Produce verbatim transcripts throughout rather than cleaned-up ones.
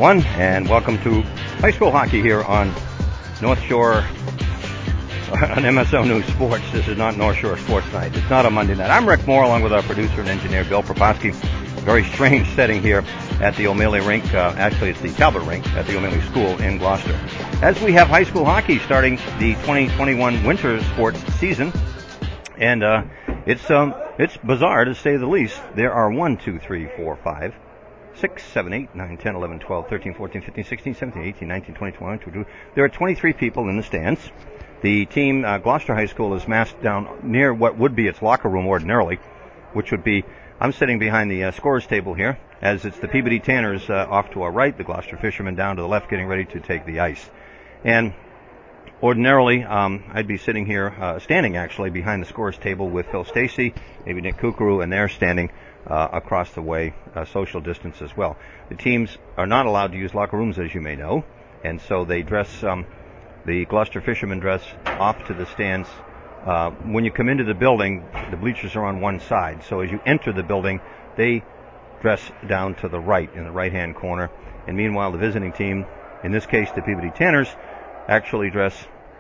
everyone, and welcome to high school hockey here on North Shore, on M S O News Sports. This is not North Shore Sports Night. It's not a Monday night. I'm Rick Moore, along with our producer and engineer, Bill Proposki. Very strange setting here at the O'Malley Rink. Uh, actually, it's the Talbot Rink at the O'Malley School in Gloucester. As we have high school hockey starting the twenty twenty-one winter sports season, and uh, it's um, it's bizarre to say the least. There are one, two, three, four, five, six, seven, eight, nine, ten, eleven, twelve, thirteen, fourteen, fifteen, sixteen, seventeen, eighteen, nineteen, twenty, twenty-one, twenty-two. There are twenty-three people in the stands. The team, uh, Gloucester High School, is massed down near what would be its locker room ordinarily, which would be, I'm sitting behind the uh, scores table here, as it's the Peabody Tanners uh, off to our right, the Gloucester Fishermen down to the left, getting ready to take the ice. And ordinarily, um, I'd be sitting here, uh, standing actually, behind the scores table with Phil Stacey, maybe Nick Kukuru, and they're standing uh, across the way, uh, social distance as well. The teams are not allowed to use locker rooms, as you may know, and so they dress, um, the Gloucester Fishermen dress off to the stands. Uh, when you come into the building, the bleachers are on one side, so as you enter the building, they dress down to the right, in the right-hand corner, and meanwhile the visiting team, in this case the Peabody Tanners, actually dress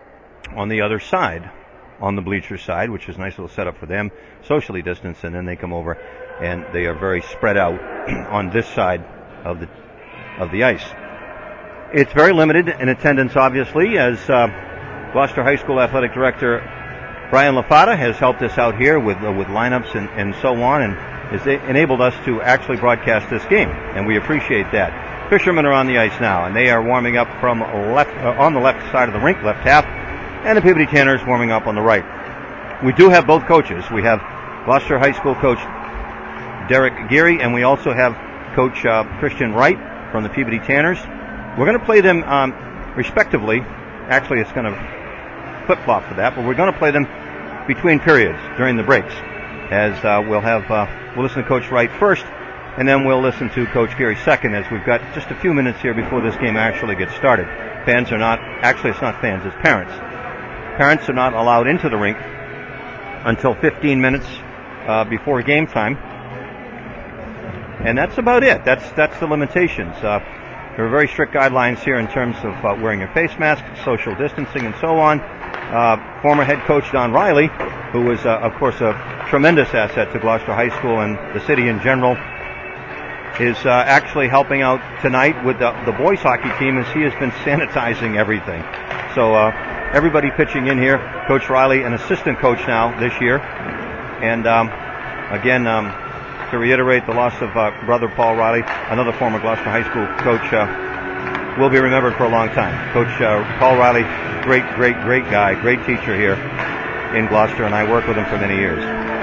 on the other side, on the bleacher side, which is a nice little setup for them, socially distanced, and then they come over and they are very spread out on this side of the of the ice. It's very limited in attendance, obviously, as uh, Gloucester High School Athletic Director Brian LaFata has helped us out here with uh, with lineups and, and so on, and has enabled us to actually broadcast this game, and we appreciate that. Fishermen are on the ice now, and they are warming up from left uh, on the left side of the rink, left half, and the Peabody Tanners warming up on the right. We do have both coaches. We have Gloucester High School coach Derek Geary, and we also have Coach uh, Christian Wright from the Peabody Tanners. We're going to play them um, respectively. Actually, it's going to flip-flop for that, but we're going to play them between periods during the breaks, as uh, we'll have uh, we'll listen to Coach Wright first, and then we'll listen to Coach Geary second, as we've got just a few minutes here before this game actually gets started. Fans are not, actually it's not fans, it's parents. Parents are not allowed into the rink until fifteen minutes uh, before game time, and that's about it. That's that's the limitations. Uh, there are very strict guidelines here in terms of uh, wearing a face mask, social distancing, and so on. Uh, former head coach Don Riley, who was, uh, of course, a tremendous asset to Gloucester High School and the city in general, is uh, actually helping out tonight with the, the boys hockey team, as he has been sanitizing everything. So uh, everybody pitching in here. Coach Riley, an assistant coach now this year. And um, again, um, to reiterate, the loss of uh, brother Paul Riley, another former Gloucester High School coach, uh, will be remembered for a long time. Coach uh, Paul Riley, great, great, great guy, great teacher here in Gloucester, and I worked with him for many years.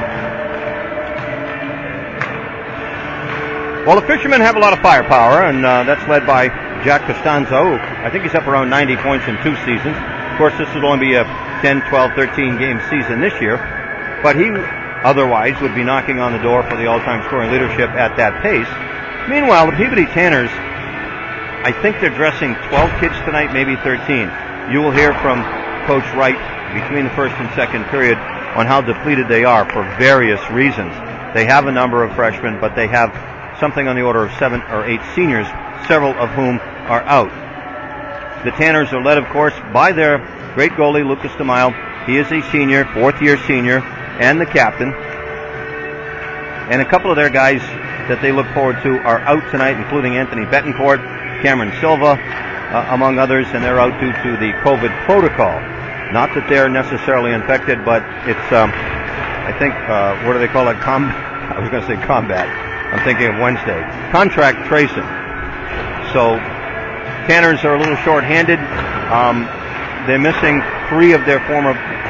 Well, the Fishermen have a lot of firepower, and uh, that's led by Jack Costanzo. I think he's up around ninety points in two seasons. Of course, this will only be a ten, twelve, thirteen game season this year, but he otherwise would be knocking on the door for the all-time scoring leadership at that pace. Meanwhile, the Peabody Tanners, I think they're dressing twelve kids tonight, maybe thirteen. You will hear from Coach Wright between the first and second period on how depleted they are for various reasons. They have a number of freshmen, but they have something on the order of seven or eight seniors, several of whom are out. The Tanners are led, of course, by their great goalie, Lucas DeMille. He is a senior, fourth-year senior, and the captain. And a couple of their guys that they look forward to are out tonight, including Anthony Betancourt, Cameron Silva, uh, among others, and they're out due to the COVID protocol. Not that they're necessarily infected, but it's, um, I think, uh, what do they call it? Com- I was going to say combat. I'm thinking of Wednesday. Contract tracing. So, Tanners are a little short-handed. Um, they're missing three of their former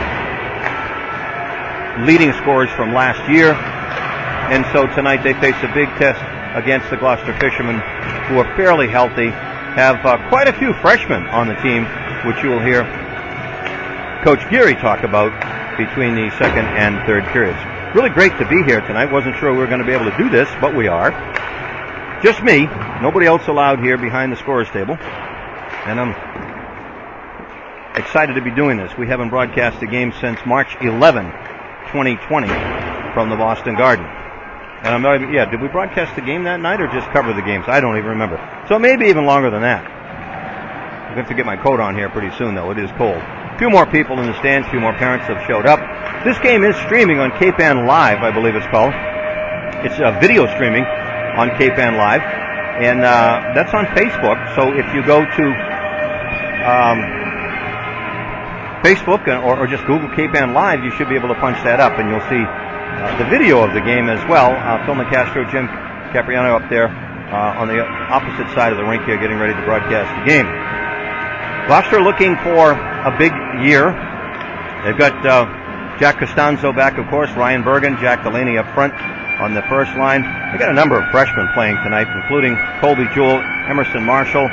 leading scorers from last year. And so tonight they face a big test against the Gloucester Fishermen, who are fairly healthy, have uh, quite a few freshmen on the team, which you will hear Coach Geary talk about between the second and third periods. Really great to be here tonight. Wasn't sure we were going to be able to do this, but we are. Just me. Nobody else allowed here behind the scorer's table. And I'm excited to be doing this. We haven't broadcast a game since March eleventh, twenty twenty from the Boston Garden. And I'm not even, yeah, did we broadcast the game that night or just cover the games? I don't even remember. So maybe even longer than that. I'm going to get my coat on here pretty soon, though. It is cold. A few more people in the stands, a few more parents have showed up. This game is streaming on Cape Ann Live, I believe it's called. It's uh, video streaming on Cape Ann Live. And uh, that's on Facebook. So if you go to um, Facebook or, or just Google Cape Ann Live, you should be able to punch that up, and you'll see uh, the video of the game as well. Uh, Phil Nicastro, Jim Capriano up there uh, on the opposite side of the rink here, getting ready to broadcast the game. Gloucester looking for a big year. They've got uh, Jack Costanzo back, of course, Ryan Bergen, Jack Delaney up front on the first line. They got a number of freshmen playing tonight, including Colby Jewell, Emerson Marshall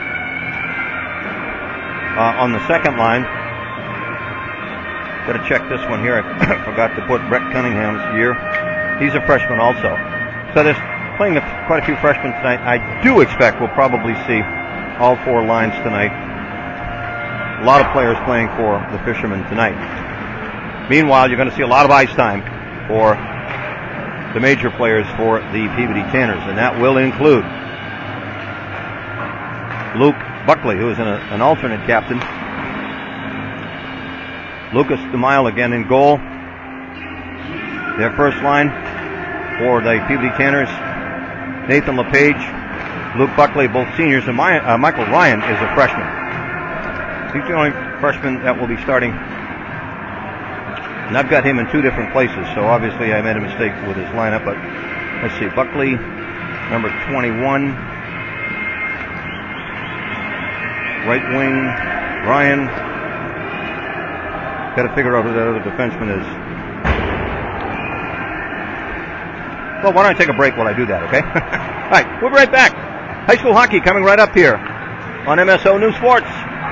uh, on the second line. Got to check this one here. I forgot to put Brett Cunningham's year. He's a freshman also. So there's playing a, quite a few freshmen tonight. I do expect we'll probably see all four lines tonight. A lot of players playing for the Fishermen tonight. Meanwhile, you're going to see a lot of ice time for the major players for the Peabody Tanners, and that will include Luke Buckley, who is an, an alternate captain. Lucas DeMille again in goal. Their first line for the Peabody Tanners, Nathan LePage, Luke Buckley, both seniors, and my, uh, Michael Ryan is a freshman. He's the only freshman that will be starting. And I've got him in two different places, so obviously I made a mistake with his lineup. But let's see, Buckley, number twenty-one. Right wing, Ryan. Got to figure out who that other defenseman is. Well, why don't I take a break while I do that, okay? All right, we'll be right back. High school hockey coming right up here on M S O News Sports.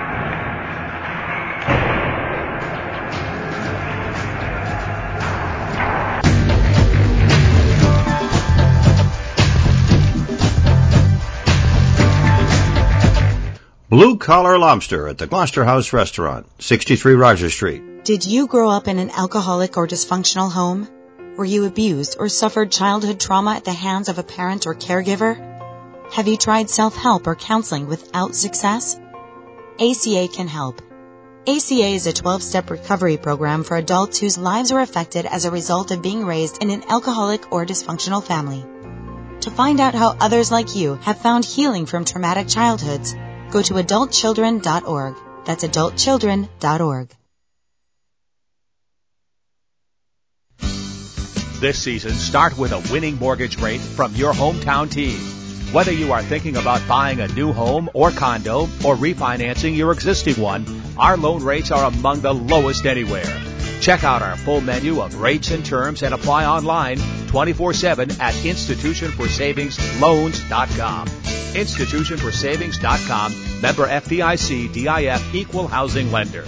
Blue Collar Lobster at the Gloucester House Restaurant, sixty-three Rogers Street. Did you grow up in an alcoholic or dysfunctional home? Were you abused or suffered childhood trauma at the hands of a parent or caregiver? Have you tried self-help or counseling without success? A C A can help. A C A is a twelve-step recovery program for adults whose lives were affected as a result of being raised in an alcoholic or dysfunctional family. To find out how others like you have found healing from traumatic childhoods, go to adult children dot org. That's adult children dot org. This season, start with a winning mortgage rate from your hometown team. Whether you are thinking about buying a new home or condo or refinancing your existing one, our loan rates are among the lowest anywhere. Check out our full menu of rates and terms and apply online twenty-four seven at institution for savings loans dot com. institution for savings dot com, member F D I C, D I F, equal housing lender.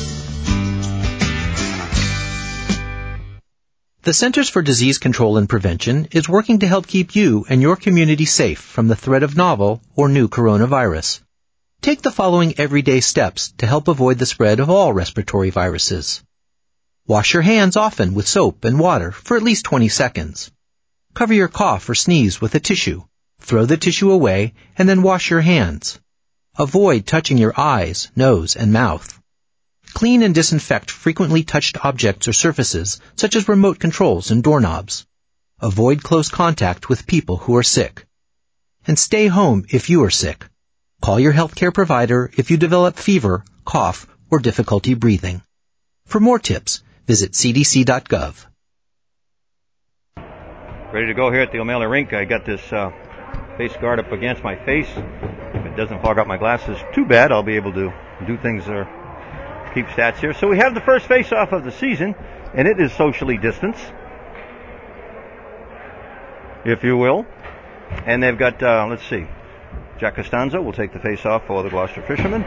The Centers for Disease Control and Prevention is working to help keep you and your community safe from the threat of novel or new coronavirus. Take the following everyday steps to help avoid the spread of all respiratory viruses. Wash your hands often with soap and water for at least twenty seconds. Cover your cough or sneeze with a tissue. Throw the tissue away and then wash your hands. Avoid touching your eyes, nose, and mouth. Clean and disinfect frequently touched objects or surfaces, such as remote controls and doorknobs. Avoid close contact with people who are sick. And stay home if you are sick. Call your healthcare provider if you develop fever, cough, or difficulty breathing. For more tips, visit c d c dot gov. Ready to go here at the O'Malley Rink. I got this uh, face guard up against my face. If it doesn't fog up my glasses too bad, I'll be able to do things uh, keep stats here. So we have the first face-off of the season, and it is socially distanced, if you will. And they've got, uh, let's see, Jack Costanzo will take the face-off for the Gloucester Fishermen.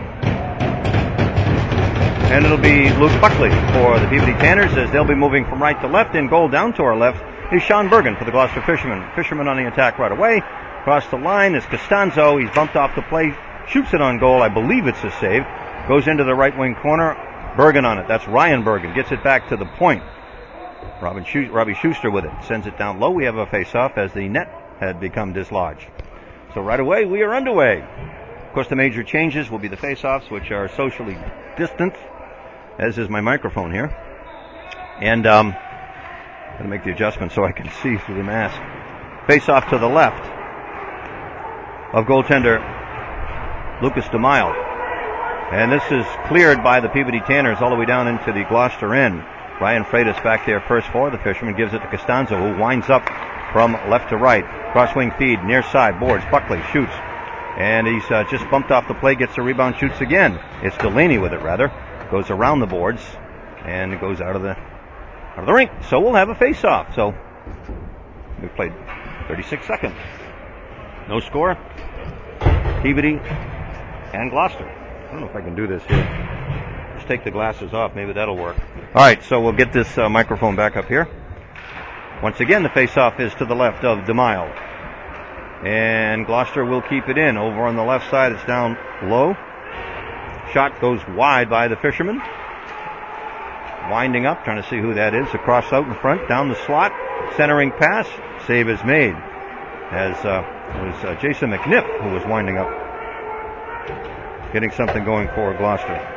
And it'll be Luke Buckley for the Peabody Tanners, as they'll be moving from right to left. In goal down to our left is Sean Bergen for the Gloucester Fishermen. Fishermen on the attack right away. Across the line is Costanzo. He's bumped off the plate, shoots it on goal. I believe it's a save. Goes into the right wing corner. Bergen on it. That's Ryan Bergen. Gets it back to the point. Robin Schu- Robbie Schuster with it. Sends it down low. We have a face-off as the net had become dislodged. So right away, we are underway. Of course, the major changes will be the face-offs, which are socially distant, as is my microphone here. And um, I'm going to make the adjustment so I can see through the mask. Face-off to the left of goaltender Lucas DeMille. And this is cleared by the Peabody Tanners all the way down into the Gloucester end. Ryan Freitas back there first for the Fisherman, gives it to Costanzo, who winds up from left to right. Cross-wing feed, near side, boards, Buckley shoots. And he's uh, just bumped off the play, gets the rebound, shoots again. It's Delaney with it, rather. Goes around the boards, and it goes out of the out of the rink. So we'll have a face-off. So we played thirty-six seconds. No score. Peabody and Gloucester. I don't know if I can do this here. Just take the glasses off. Maybe that'll work. All right, so we'll get this uh, microphone back up here. Once again, the face-off is to the left of DeMille. And Gloucester will keep it in. Over on the left side, it's down low. Shot goes wide by the Fisherman. Winding up, trying to see who that is. Across out in front, down the slot. Centering pass. Save is made. As uh, it was uh, Jason McNiff who was winding up. Getting something going for Gloucester.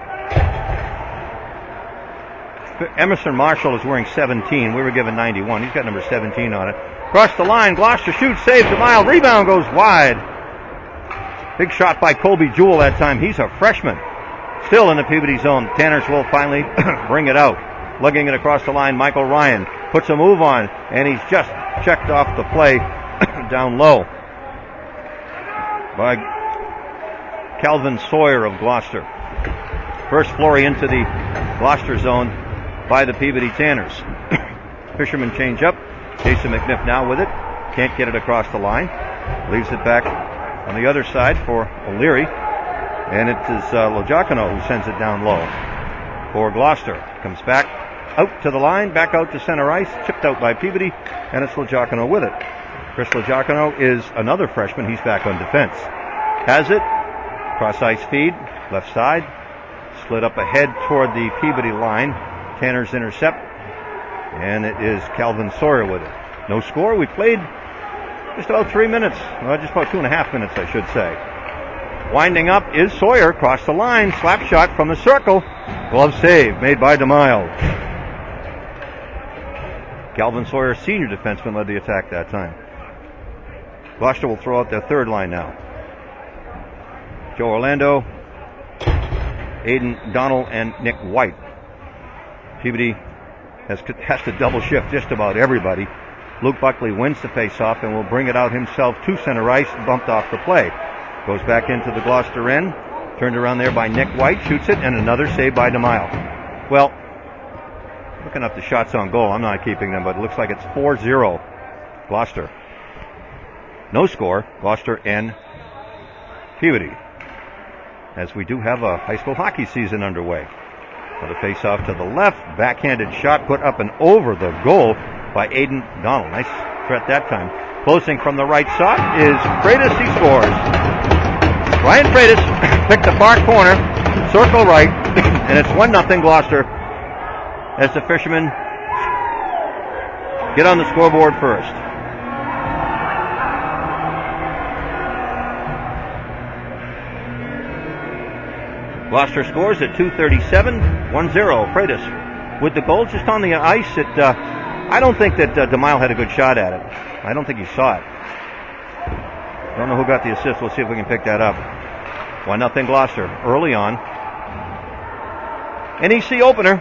Emerson Marshall is wearing seventeen. We were given ninety-one. He's got number seventeen on it. Across the line, Gloucester shoots, save DeMille. Rebound goes wide. Big shot by Colby Jewell that time. He's a freshman. Still in the Peabody zone. Tanners will finally bring it out. Lugging it across the line, Michael Ryan puts a move on, and he's just checked off the play down low by Calvin Sawyer of Gloucester. First flurry into the Gloucester zone by the Peabody Tanners. Fisherman change up. Jason McNiff now with it. Can't get it across the line. Leaves it back on the other side for O'Leary. And it is uh, Lojacano who sends it down low for Gloucester. Comes back out to the line, back out to center ice. Chipped out by Peabody, and it's Lojacano with it. Chris Lojacano is another freshman. He's back on defense. Has it. Cross ice feed. Left side. Slid up ahead toward the Peabody line. Tanners intercept. And it is Calvin Sawyer with it. No score. We played just about three minutes. Well, just about two and a half minutes, I should say. Winding up is Sawyer. Across the line. Slap shot from the circle. Glove save made by DeMille. Calvin Sawyer, senior defenseman, led the attack that time. Gloucester will throw out their third line now. Joe Orlando, Aiden Donald, and Nick White. Peabody has, has to double shift just about everybody. Luke Buckley wins the face-off and will bring it out himself to center ice, bumped off the play. Goes back into the Gloucester end. Turned around there by Nick White, shoots it, and another save by DeMille. Well, looking up the shots on goal, I'm not keeping them, but it looks like it's four zero Gloucester. No score, Gloucester and Peabody. As we do have a high school hockey season underway. For the face-off to the left, backhanded shot put up and over the goal by Aiden Donald. Nice threat that time. Closing from the right side is Freitas. He scores. Ryan Freitas picked the far corner, circle right, and it's one nothing Gloucester as the Fishermen get on the scoreboard first. Gloucester scores at two thirty-seven, one zero. Freitas with the goal just on the ice. It, uh, I don't think that uh, DeMille had a good shot at it. I don't think he saw it. Don't know who got the assist. We'll see if we can pick that up. one nothing Gloucester early on. N E C opener.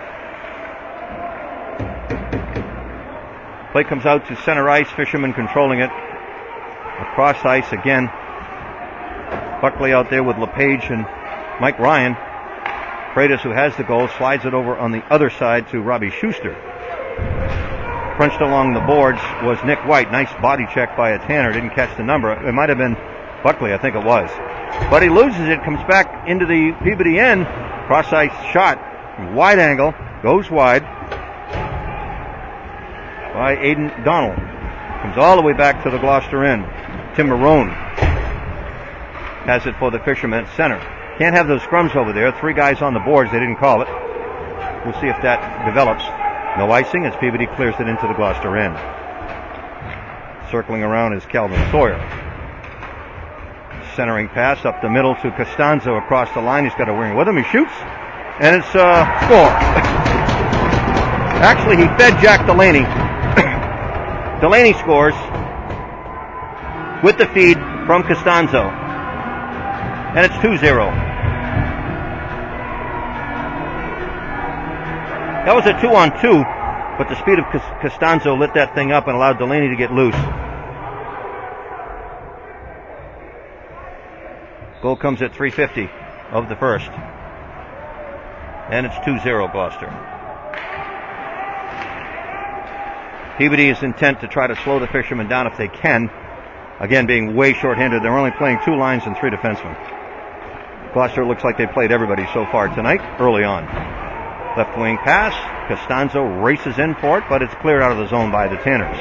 Play comes out to center ice. Fisherman controlling it. Across ice again. Buckley out there with LePage and Mike Ryan. Freitas, who has the goal, slides it over on the other side to Robbie Schuster. Crunched along the boards was Nick White. Nice body check by a Tanner. Didn't catch the number. It might have been Buckley, I think it was. But he loses it. Comes back into the Peabody end. Cross-ice shot. Wide angle. Goes wide by Aiden Donald. Comes all the way back to the Gloucester end. Tim Marone has it for the Fishermen at center. Can't have those scrums over there. Three guys on the boards. They didn't call it. We'll see if that develops. No icing as Peabody clears it into the Gloucester end. Circling around is Calvin Sawyer. Centering pass up the middle to Costanzo across the line. He's got a wing with him. He shoots, and it's a uh, score. Actually, he fed Jack Delaney. Delaney scores with the feed from Costanzo, and it's two zero. That was a two-on-two, but the speed of Costanzo lit that thing up and allowed Delaney to get loose. Goal comes at three fifty of the first. And it's two zero Gloucester. Peabody is intent to try to slow the Fishermen down if they can. Again, being way short-handed. They're only playing two lines and three defensemen. Gloucester looks like they played everybody so far tonight, early on. Left wing pass. Costanzo races in for it, but it's cleared out of the zone by the Tanners.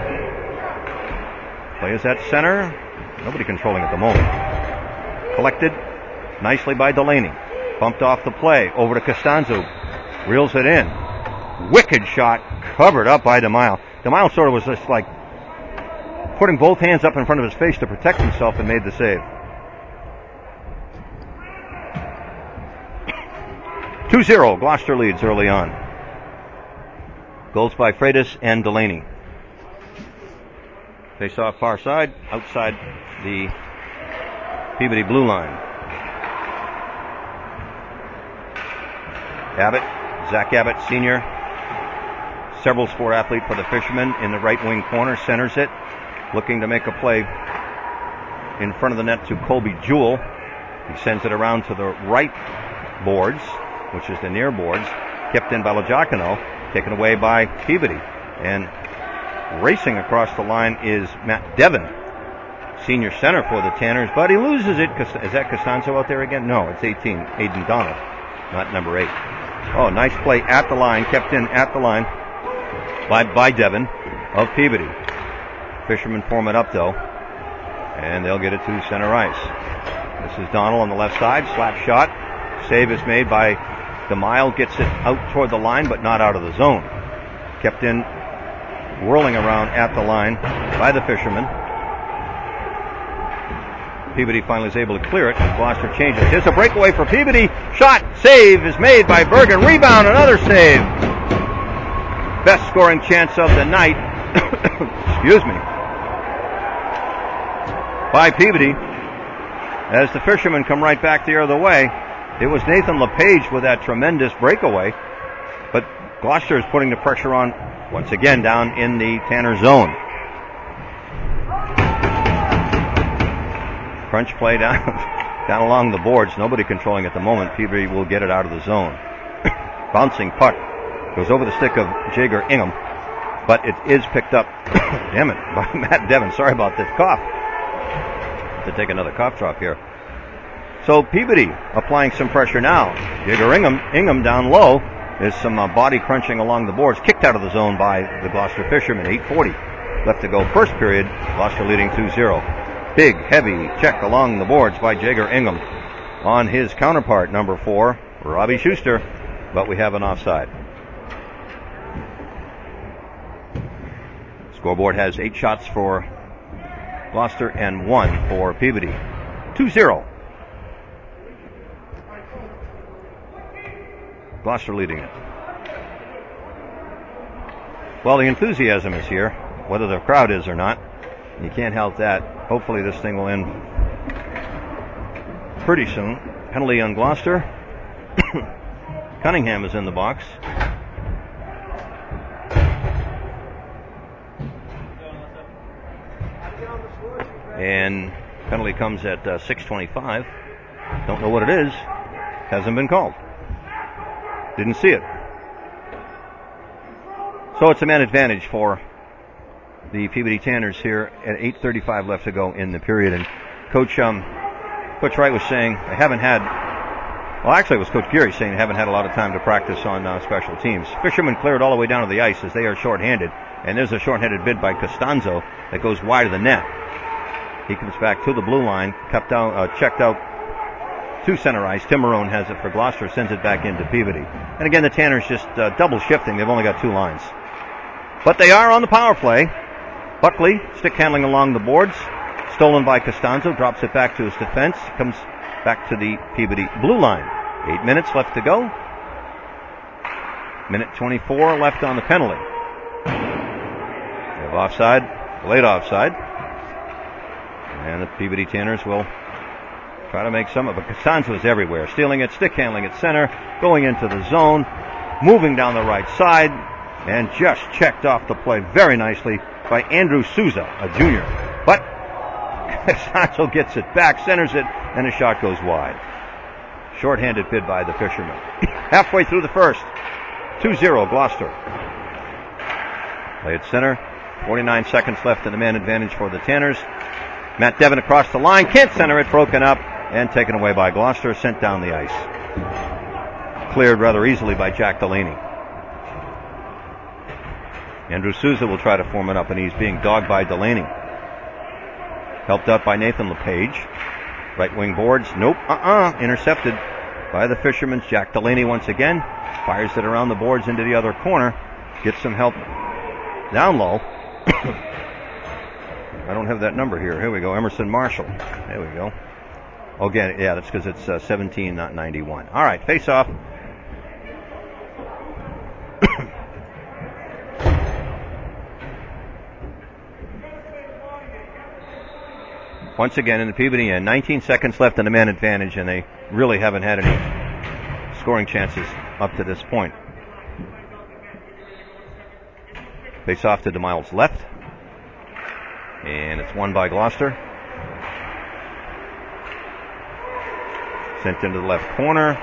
Play is at center. Nobody controlling at the moment. Collected nicely by Delaney. Bumped off the play. Over to Costanzo. Reels it in. Wicked shot. Covered up by DeMille. DeMille sort of was just like putting both hands up in front of his face to protect himself and made the save. two zero. Gloucester leads early on. Goals by Freitas and Delaney. Face off far side. Outside the Peabody blue line. Abbott, Zach Abbott, senior, several sport athlete for the Fishermen in the right wing corner, centers it, looking to make a play in front of the net to Colby Jewell. He sends it around to the right boards, which is the near boards, kept in by Legiacono, taken away by Peabody. And racing across the line is Matt Devon, senior center for the Tanners, but he loses it. Is that Costanzo out there again? No, it's eighteen, Aiden Donald, not number eight. Oh, nice play at the line, kept in at the line by, by Devon of Peabody. Fishermen form it up, though, and they'll get it to center ice. This is Donald on the left side, slap shot. Save is made by DeMille, gets it out toward the line, but not out of the zone. Kept in, whirling around at the line by the Fishermen. Peabody finally is able to clear it. Gloucester changes. Here's a breakaway for Peabody. Shot. Save is made by Bergen. Rebound. Another save. Best scoring chance of the night. Excuse me. By Peabody. As the Fishermen come right back the other way. It was Nathan LePage with that tremendous breakaway. But Gloucester is putting the pressure on once again down in the Tanner zone. Crunch play down, down along the boards. Nobody controlling at the moment. Peabody will get it out of the zone. Bouncing puck goes over the stick of Jager Ingham, but it is picked up, damn it, by Matt Devon. Sorry about this cough. Have to take another cough drop here. So Peabody applying some pressure now. Jager Ingham, Ingham down low. There's some uh, body crunching along the boards. Kicked out of the zone by the Gloucester Fishermen. eight forty left to go. First period. Gloucester leading two zero. Big, heavy check along the boards by Jager Ingham on his counterpart, number four, Robbie Schuster, but we have an offside. Scoreboard has eight shots for Gloucester and one for Peabody. two zero. Gloucester leading it. Well, the enthusiasm is here, whether the crowd is or not. You can't help that. Hopefully this thing will end pretty soon. Penalty on Gloucester. Cunningham is in the box. And penalty comes at uh, six twenty-five. Don't know what it is. Hasn't been called. Didn't see it. So it's a man advantage for the Peabody Tanners here at eight thirty-five left to go in the period. And Coach um, Coach Wright was saying they haven't had, well actually it was Coach Geary saying they haven't had a lot of time to practice on uh, special teams. Fishermen cleared all the way down to the ice as they are shorthanded. And there's a shorthanded bid by Costanzo that goes wide of the net. He comes back to the blue line, kept out, uh, checked out to center ice. Tim Marone has it for Gloucester, sends it back into Peabody. And again, the Tanners just uh, double shifting. They've only got two lines. But they are on the power play. Buckley, stick handling along the boards. Stolen by Costanzo, drops it back to his defense. Comes back to the Peabody blue line. Eight minutes left to go. Minute twenty-four left on the penalty. They have offside, late offside. And the Peabody Tanners will try to make some of it. Costanzo is everywhere. Stealing it, stick handling at center, going into the zone, moving down the right side, and just checked off the play very nicely by Andrew Souza, a junior. But Costanzo gets it back, centers it, and a shot goes wide. Short-handed bid by the Fishermen. Halfway through the first, two zero Gloucester. Play at center, forty-nine seconds left in the man advantage for the Tanners. Matt Devon across the line, can't center it, broken up, and taken away by Gloucester, sent down the ice. Cleared rather easily by Jack Delaney. Andrew Souza will try to form it up, and he's being dogged by Delaney. Helped out by Nathan LePage. Right wing boards, nope, uh-uh, intercepted by the Fishermen's Jack Delaney once again. Fires it around the boards into the other corner. Gets some help down low. I don't have that number here. Here we go, Emerson Marshall. There we go. Again, yeah, that's because it's uh, seventeen, not ninety-one. All right, face off. Once again in the Peabody end, nineteen seconds left in the man advantage, and they really haven't had any scoring chances up to this point. Face off to DeMiles' left, and it's won by Gloucester. Sent into the left corner.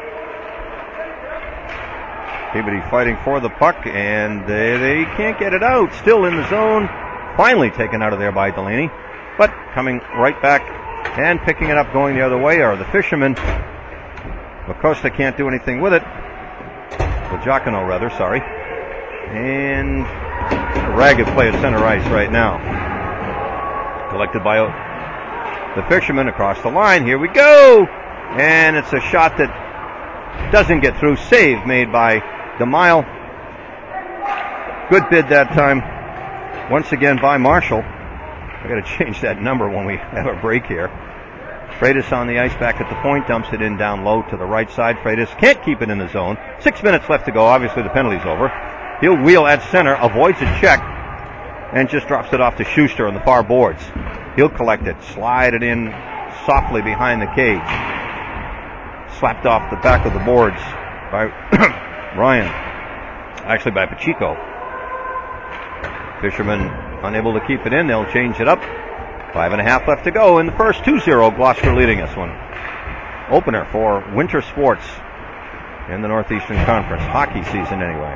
Peabody fighting for the puck, and they, they can't get it out. Still in the zone. Finally taken out of there by Delaney. But coming right back and picking it up going the other way are the Fishermen. Acosta can't do anything with it. Well, Giacono, rather, sorry. And a ragged play at center ice right now. Collected by the Fishermen across the line. Here we go! And it's a shot that doesn't get through. Save made by DeMille. Good bid that time. Once again by Marshall. I got to change that number when we have a break here. Freitas on the ice back at the point, dumps it in down low to the right side. Freitas can't keep it in the zone. Six minutes left to go. Obviously the penalty's over. He'll wheel at center, avoids a check, and just drops it off to Schuster on the far boards. He'll collect it, slide it in softly behind the cage. Slapped off the back of the boards by Ryan. Actually by Pacheco. Fishermen unable to keep it in. They'll change it up. Five and a half left to go in the first. two zero Gloucester leading this one. Opener for winter sports in the Northeastern Conference. Hockey season anyway.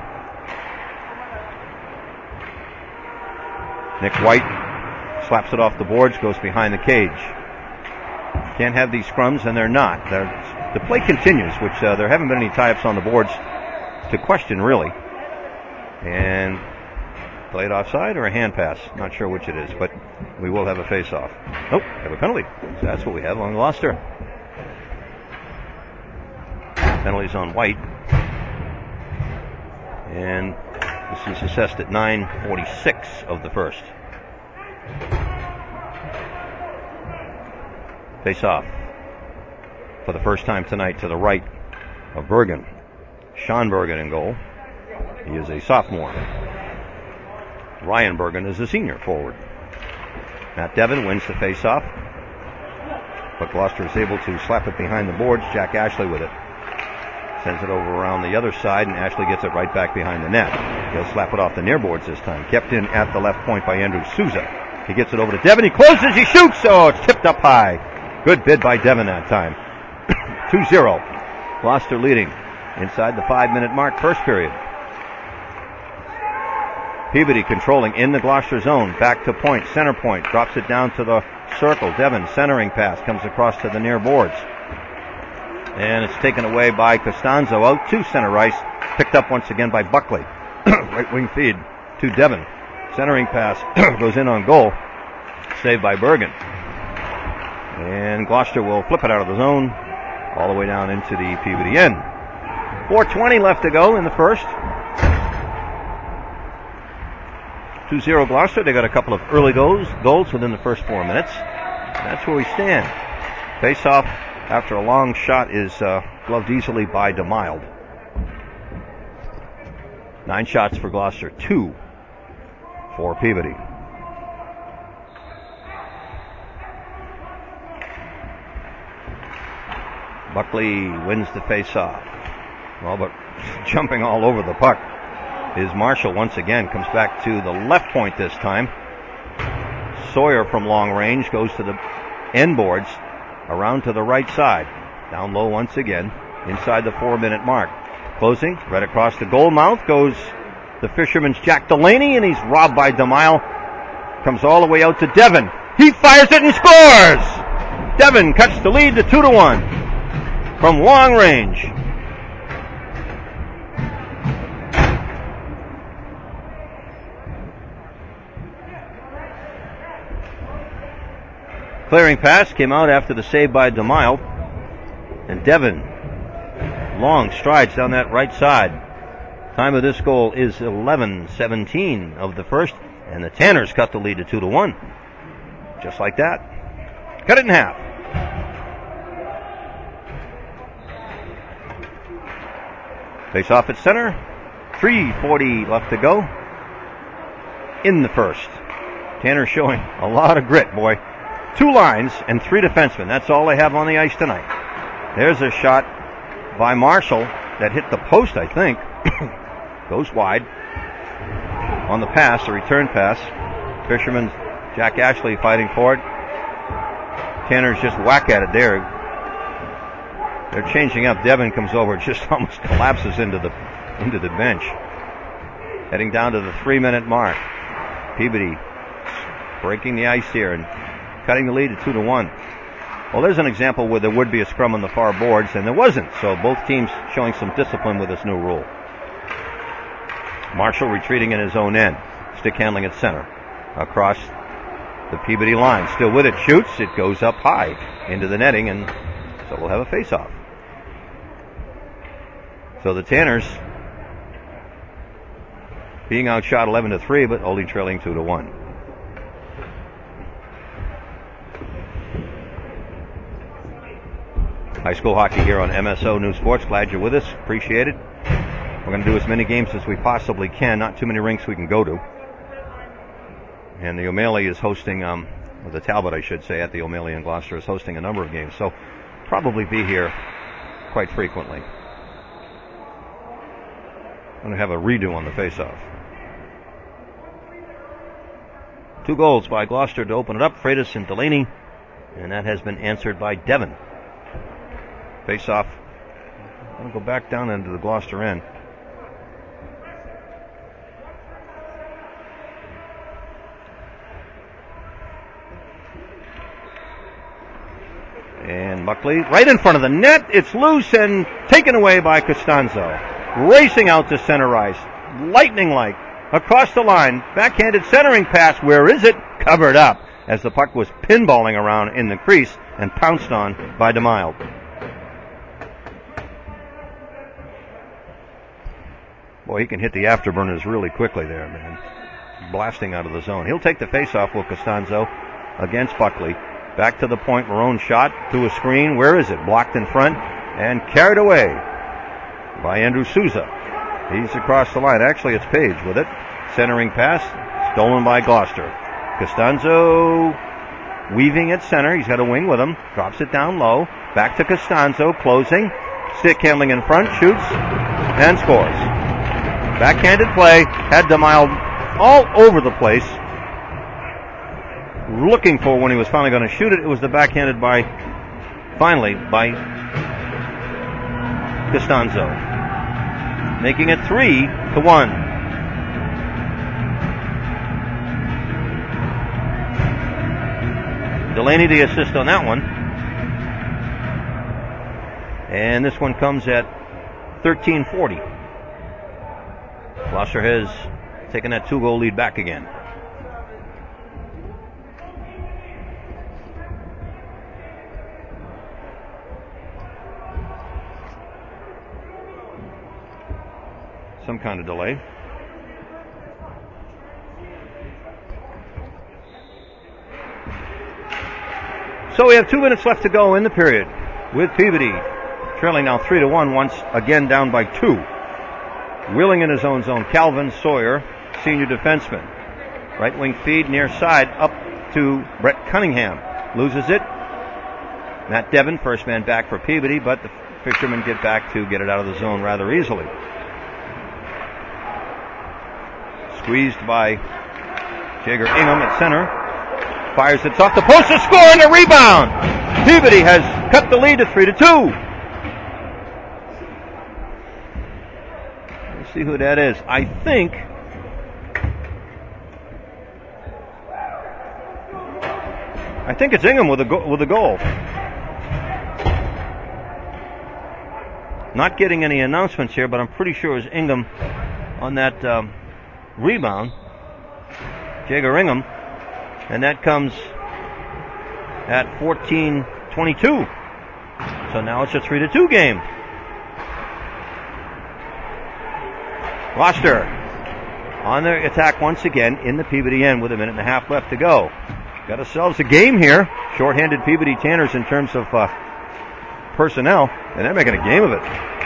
Nick White slaps it off the boards, goes behind the cage. Can't have these scrums, and they're not. They're, the play continues, which uh, there haven't been any tie-ups on the boards to question, really. And played offside or a hand pass. Not sure which it is, but we will have a face-off. Nope, have a penalty. So that's what we have on Gloucester. Penalties on White. And this is assessed at nine forty-six of the first. Face-off. For the first time tonight to the right of Bergen. Sean Bergen in goal. He is a sophomore. Ryan Bergen is a senior forward. Matt Devon wins the face-off, but Gloucester is able to slap it behind the boards. Jack Ashley with it. Sends it over around the other side, and Ashley gets it right back behind the net. He'll slap it off the near boards this time. Kept in at the left point by Andrew Souza. He gets it over to Devon. He closes. He shoots. Oh, it's tipped up high. Good bid by Devon that time. two zero. Gloucester leading inside the five-minute mark, first period. Peabody controlling in the Gloucester zone. Back to point, center point. Drops it down to the circle. Devon centering pass comes across to the near boards. And it's taken away by Costanzo out to center ice. Picked up once again by Buckley. Right wing feed to Devon. Centering pass goes in on goal. Saved by Bergen. And Gloucester will flip it out of the zone. all the way down into the Peabody end. four twenty left to go in the first. two zero Gloucester. They got a couple of early goals, goals within the first four minutes. That's where we stand. Face-off after a long shot is uh, gloved easily by DeMild. Nine shots for Gloucester, two for Peabody. Buckley wins the face-off. Well, but jumping all over the puck is Marshall once again. Comes back to the left point this time. Sawyer from long range goes to the end boards, around to the right side. Down low once again, inside the four-minute mark. Closing, right across the goal mouth goes the Fisherman's Jack Delaney, and he's robbed by DeMille. Comes all the way out to Devon. He fires it and scores! Devon cuts the lead to two to one from long range. Clearing pass came out after the save by DeMille. And Devon, long strides down that right side. Time of this goal is eleven seventeen of the first. And the Tanners cut the lead to two to one. Just like that. Cut it in half. Face off at center. three forty left to go in the first. Tanners showing a lot of grit, boy. Two lines and three defensemen. That's all they have on the ice tonight. There's a shot by Marshall that hit the post, I think. Goes wide. On the pass, the return pass. Fisherman's Jack Ashley fighting for it. Tanners just whack at it there. They're changing up. Devon comes over, just almost collapses into the into the bench. Heading down to the three-minute mark. Peabody breaking the ice here and cutting the lead to two to one. Well, there's an example where there would be a scrum on the far boards, and there wasn't. So both teams showing some discipline with this new rule. Marshall retreating in his own end. Stick handling at center. Across the Peabody line. Still with it. Shoots. It goes up high into the netting, and so we'll have a face-off. So the Tanners being outshot eleven to three, but only trailing two to one. High school hockey here on M S O News Sports. Glad you're with us. Appreciate it. We're going to do as many games as we possibly can. Not too many rinks we can go to. And the O'Malley is hosting, um, or the Talbot, I should say, at the O'Malley in Gloucester is hosting a number of games. So probably be here quite frequently. I'm going to have a redo on the face-off. Two goals by Gloucester to open it up. Freitas and Delaney. And that has been answered by Devon. Face-off. I'm going to go back down into the Gloucester end. And Buckley right in front of the net. It's loose and taken away by Costanzo. Racing out to center ice. Lightning-like. Across the line. Backhanded centering pass. Where is it? Covered up as the puck was pinballing around in the crease and pounced on by DeMille. Boy, he can hit the afterburners really quickly there, man. Blasting out of the zone. He'll take the face-off with Costanzo against Buckley. Back to the point. Marone shot to a screen. Where is it? Blocked in front and carried away by Andrew Souza. He's across the line. Actually, it's Page with it. Centering pass. Stolen by Gloucester. Costanzo weaving at center. He's got a wing with him. Drops it down low. Back to Costanzo. Closing. Stick handling in front. Shoots and scores. Backhanded play. Had DeMille all over the place. Looking for when he was finally going to shoot it. It was the backhanded by, finally, by Costanzo. Making it three to one. Delaney the assist on that one. And this one comes at thirteen forty. Gloucester has taken that two-goal lead back again. some kind of delay. So we have two minutes left to go in the period with Peabody trailing now three to one, once again down by two. Wheeling in his own zone, Calvin Sawyer, senior defenseman. Right wing feed near side up to Brett Cunningham. Loses it. Matt Devon, first man back for Peabody, but the Fishermen get back to get it out of the zone rather easily. Squeezed by Jager Ingham at center. Fires it off the post to score and a rebound. Peabody has cut the lead to three to two. Let's see who that is. I think I think it's Ingham with a go- with a goal. Not getting any announcements here, but I'm pretty sure it's Ingham on that um, rebound. Jager Ingham. And that comes at fourteen twenty-two. So now it's a three to two game. Gloucester on their attack once again in the Peabody end with a minute and a half left to go. Got ourselves a game here. Short-handed Peabody Tanners in terms of uh, personnel, and they're making a game of it.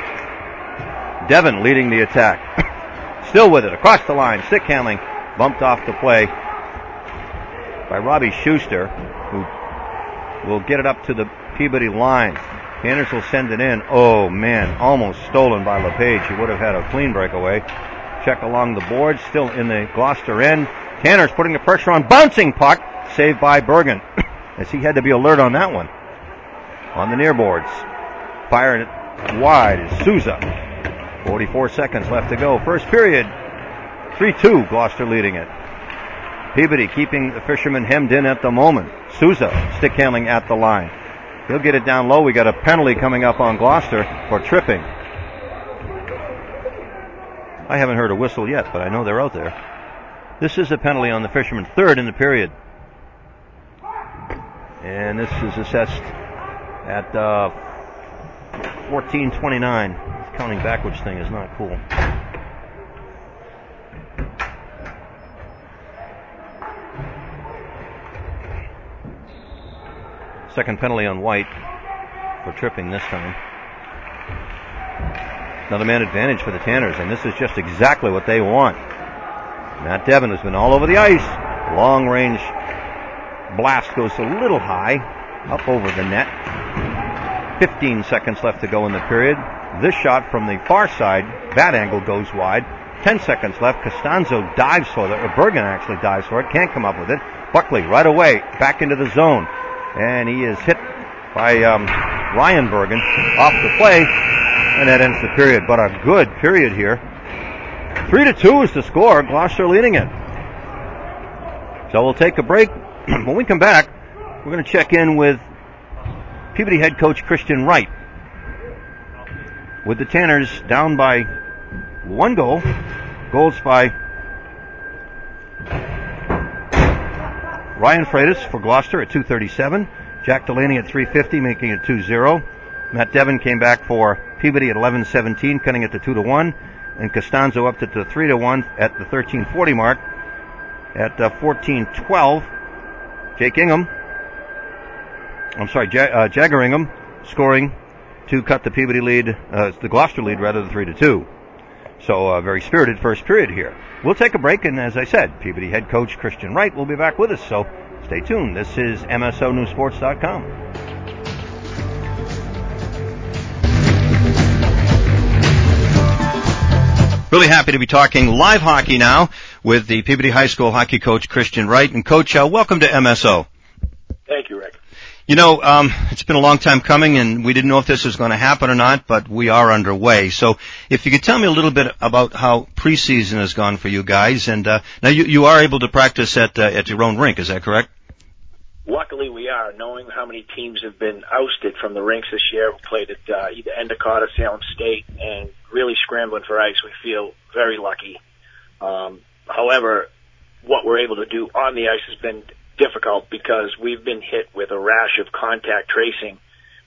Devon leading the attack. Still with it, across the line. Stick handling, bumped off the play by Robbie Schuster, who will get it up to the Peabody line. Tanners will send it in. Oh, man, almost stolen by LePage. He would have had a clean breakaway. Check along the board, still in the Gloucester end. Tanners putting the pressure on, bouncing puck, saved by Bergen, as he had to be alert on that one. On the near boards, firing it wide is Souza. forty-four seconds left to go. First period, three two, Gloucester leading it. Peabody keeping the Fishermen hemmed in at the moment. Souza stick handling at the line. He'll get it down low. We got a penalty coming up on Gloucester for tripping. I haven't heard a whistle yet, but I know they're out there. This is a penalty on the Fishermen, third in the period. And this is assessed at uh, fourteen twenty-nine. This counting backwards thing is not cool. Second penalty on White for tripping this time. Another man advantage for the Tanners, and this is just exactly what they want. Matt Devon has been all over the ice. Long range blast goes a little high, up over the net. fifteen seconds left to go in the period. This shot from the far side, that angle goes wide. ten seconds left. Costanzo dives for it, or Bergen actually dives for it, can't come up with it. Buckley right away, back into the zone. And he is hit by um, Ryan Bergen off the play, and that ends the period. But a good period here. Three to two is the score. Gloucester leading it. So we'll take a break. When we come back, we're going to check in with Peabody head coach Christian Wright. With the Tanners down by one goal. Goals by Ryan Freitas for Gloucester at two thirty-seven. Jack Delaney at three fifty, making it two zero. Matt Devon came back for Peabody at eleven seventeen, cutting it to two to one. And Costanzo up to the three to one at the thirteen forty mark. At uh, fourteen twelve, Jake Ingham, I'm sorry, Ja- uh, Jager Ingham scoring to cut the Peabody lead, uh, the Gloucester lead rather than three to two. So a uh, very spirited first period here. We'll take a break, and as I said, Peabody head coach Christian Wright will be back with us, so stay tuned. This is M S O News Sports dot com. Really happy to be talking live hockey now with the Peabody High School hockey coach Christian Wright. And Coach, uh, welcome to M S O. Thank you, Rick. You know, um, it's been a long time coming, and we didn't know if this was going to happen or not, but we are underway. So if you could tell me a little bit about how preseason has gone for you guys. And uh, now you, you are able to practice at uh, at your own rink, is that correct? Luckily, we are. Knowing how many teams have been ousted from the rinks this year, we played at uh, either Endicott or Salem State, and really scrambling for ice. We feel very lucky. Um, however, what we're able to do on the ice has been difficult because we've been hit with a rash of contact tracing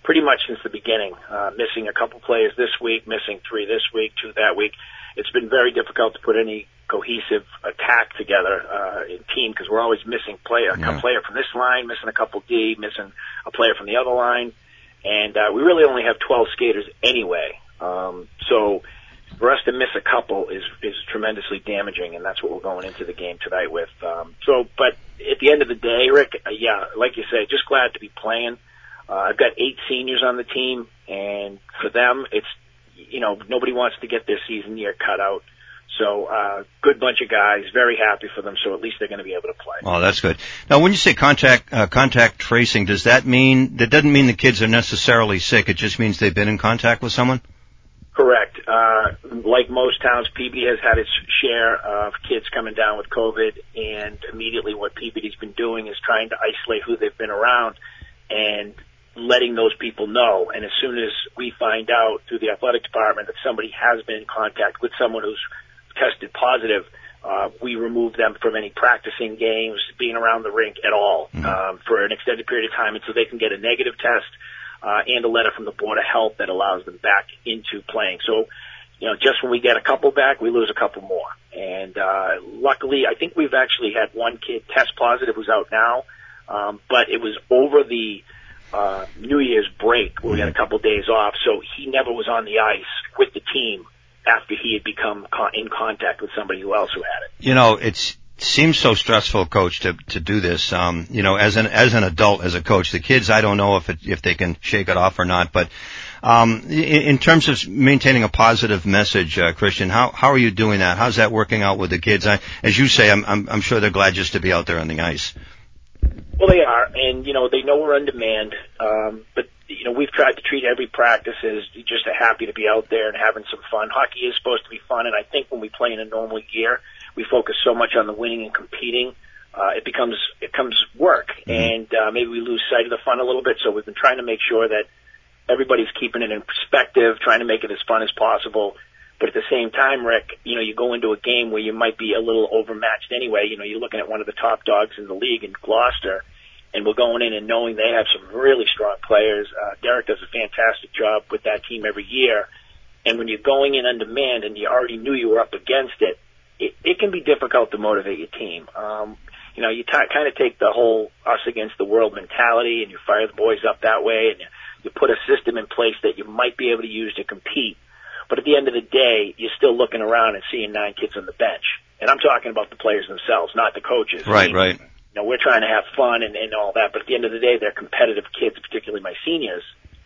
pretty much since the beginning. Uh, missing a couple players this week, missing three this week, two that week. It's been very difficult to put any cohesive attack together uh, in team because we're always missing play, a Yeah. player from this line, missing a couple D, missing a player from the other line. And uh, we really only have twelve skaters anyway. Um, so for us to miss a couple is is tremendously damaging, and that's what we're going into the game tonight with. Um, so, but at the end of the day, Rick, uh, yeah, like you say, just glad to be playing. Uh, I've got eight seniors on the team, and for them, it's, you know, nobody wants to get their season year cut out. So, uh, good bunch of guys, very happy for them, so at least they're going to be able to play. Oh, that's good. Now, when you say contact, uh, contact tracing, does that mean, that doesn't mean the kids are necessarily sick, it just means they've been in contact with someone? Correct. Uh, like most towns, P B has had its share of kids coming down with COVID, and immediately what P B D's been doing is trying to isolate who they've been around and letting those people know. And as soon as we find out through the athletic department that somebody has been in contact with someone who's tested positive, uh, we remove them from any practicing games, being around the rink at all, mm-hmm. um, for an extended period of time, and so they can get a negative test uh, and a letter from the Board of Health that allows them back into playing. So, you know, just when we get a couple back, we lose a couple more. And uh, luckily, I think we've actually had one kid test positive who's out now, um, but it was over the uh, New Year's break where we had a couple days off, so he never was on the ice with the team after he had become con- in contact with somebody who else who had it. You know, it seems so stressful, Coach, to to do this. Um, you know, as an as an adult, as a coach, the kids, I don't know if it, if they can shake it off or not. But um, in, in terms of maintaining a positive message, uh, Christian, how how are you doing that? How's that working out with the kids? I, as you say, I'm, I'm I'm sure they're glad just to be out there on the ice. Well, they are, and you know they know we're on demand. Um, but you know we've tried to treat every practice as just a happy to be out there and having some fun. Hockey is supposed to be fun, and I think when we play in a normal year, we focus so much on the winning and competing, uh, it becomes it becomes work, mm-hmm. and uh, maybe we lose sight of the fun a little bit. So we've been trying to make sure that everybody's keeping it in perspective, trying to make it as fun as possible. But at the same time, Rick, you know, you go into a game where you might be a little overmatched anyway. You know, you're looking at one of the top dogs in the league in Gloucester, and we're going in and knowing they have some really strong players. Uh, Derek does a fantastic job with that team every year. And when you're going in on demand and you already knew you were up against it, it, it can be difficult to motivate your team. Um, you know, you t- kind of take the whole us against the world mentality and you fire the boys up that way, and you, you put a system in place that you might be able to use to compete. But at the end of the day, you're still looking around and seeing nine kids on the bench. And I'm talking about the players themselves, not the coaches. Right, I mean, right. You know, we're trying to have fun and, and all that, but at the end of the day, they're competitive kids, particularly my seniors,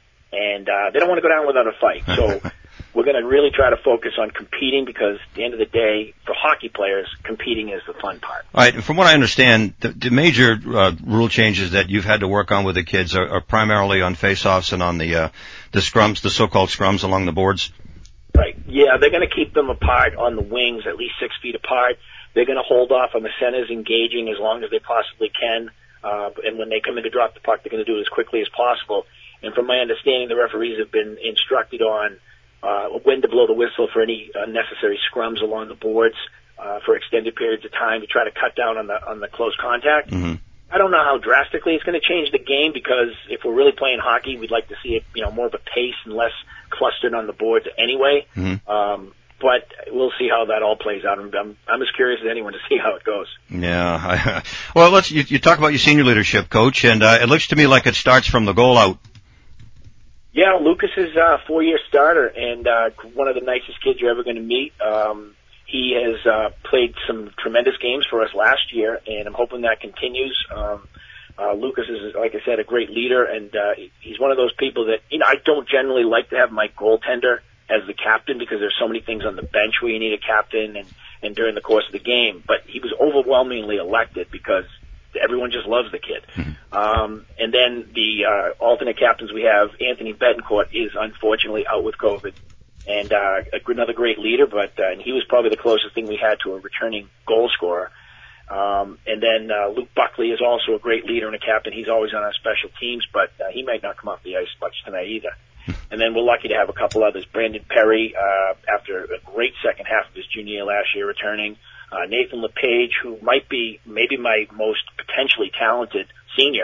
and uh, they don't want to go down without a fight. So we're going to really try to focus on competing because at the end of the day, for hockey players, competing is the fun part. All right. From what I understand, the, the major uh, rule changes that you've had to work on with the kids are, are primarily on face-offs and on the uh, the scrums, the so-called scrums along the boards. Right. Yeah, they're going to keep them apart on the wings, at least six feet apart. They're going to hold off on the centers engaging as long as they possibly can. Uh, and when they come in to drop the puck, they're going to do it as quickly as possible. And from my understanding, the referees have been instructed on uh, when to blow the whistle for any unnecessary scrums along the boards uh, for extended periods of time to try to cut down on the on the close contact. Mm-hmm. I don't know how drastically it's going to change the game because if we're really playing hockey, we'd like to see it, you know, more of a pace and less clustered on the boards anyway. Mm-hmm. Um, but we'll see how that all plays out. I'm, I'm, I'm as curious as anyone to see how it goes. Yeah. Well, let's. You, you talk about your senior leadership, Coach, and uh, it looks to me like it starts from the goal out. Yeah, Lucas is a four-year starter and uh, one of the nicest kids you're ever going to meet. Um, He has uh, played some tremendous games for us last year, and I'm hoping that continues. Um, uh, Lucas is, like I said, a great leader, and uh, he's one of those people that, you know, I don't generally like to have my goaltender as the captain because there's so many things on the bench where you need a captain and, and during the course of the game. But he was overwhelmingly elected because everyone just loves the kid. Mm-hmm. Um, and then the uh, alternate captains we have, Anthony Betancourt, is unfortunately out with COVID. And uh, another great leader, but uh, and he was probably the closest thing we had to a returning goal scorer. Um, and then uh, Luke Buckley is also a great leader and a captain. He's always on our special teams, but uh, he might not come off the ice much tonight either. And then we're lucky to have a couple others. Brandon Perry, uh, after a great second half of his junior year last year, returning. Uh, Nathan LePage, who might be maybe my most potentially talented senior.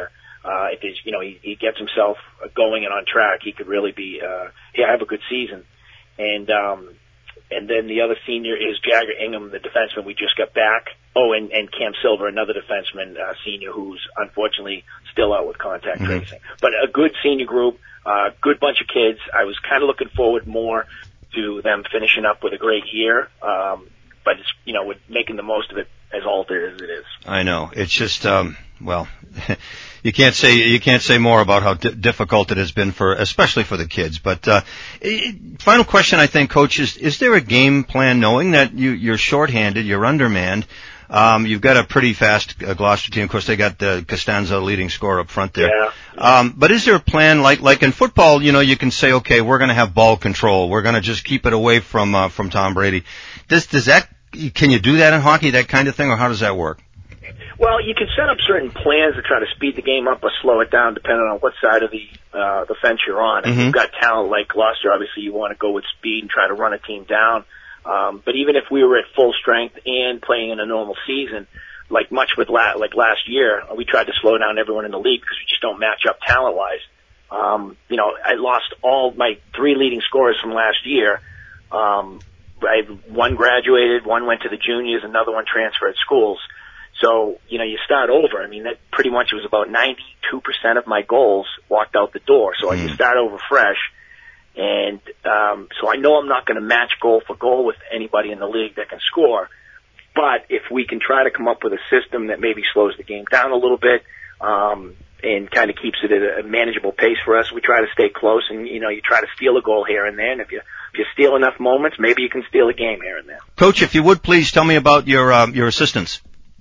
uh, if he's, you know, he, he gets himself going and on track, he could really be, uh, yeah, have a good season. And, um, and then the other senior is Jagger Ingham, the defenseman we just got back. Oh, and, and Cam Silver, another defenseman, uh, senior who's unfortunately still out with contact mm-hmm. tracing. But a good senior group, uh, good bunch of kids. I was kind of looking forward more to them finishing up with a great year. Um, but it's, you know, with making the most of it as altered as it is. I know. It's just, um, well, you can't say, you can't say more about how d- difficult it has been for, especially for the kids. But, uh, it, final question, I think, Coach, is, is there a game plan knowing that you, you're shorthanded, you're undermanned? Um, you've got a pretty fast uh, Gloucester team. Of course, they got uh, Costanza leading scorer up front there. Yeah. Um, but is there a plan like like in football? You know, you can say, okay, we're going to have ball control. We're going to just keep it away from uh, from Tom Brady. Does does that? Can you do that in hockey? That kind of thing, or how does that work? Well, you can set up certain plans to try to speed the game up or slow it down, depending on what side of the uh, the fence you're on. If mm-hmm. you've got talent like Gloucester, obviously you want to go with speed and try to run a team down. Um, but even if we were at full strength and playing in a normal season, like much with la- like last year, we tried to slow down everyone in the league because we just don't match up talent-wise. Um, you know, I lost all my three leading scorers from last year. Um, I, one graduated, one went to the juniors, another one transferred schools. So, you know, you start over. I mean, that pretty much was about ninety-two percent of my goals walked out the door. So mm. I can start over fresh. And um, so I know I'm not going to match goal for goal with anybody in the league that can score. But if we can try to come up with a system that maybe slows the game down a little bit um, and kind of keeps it at a manageable pace for us, we try to stay close. And, you know, you try to steal a goal here and there. And if you if you steal enough moments, maybe you can steal a game here and there. Coach, if you would please tell me about your um, your assistants.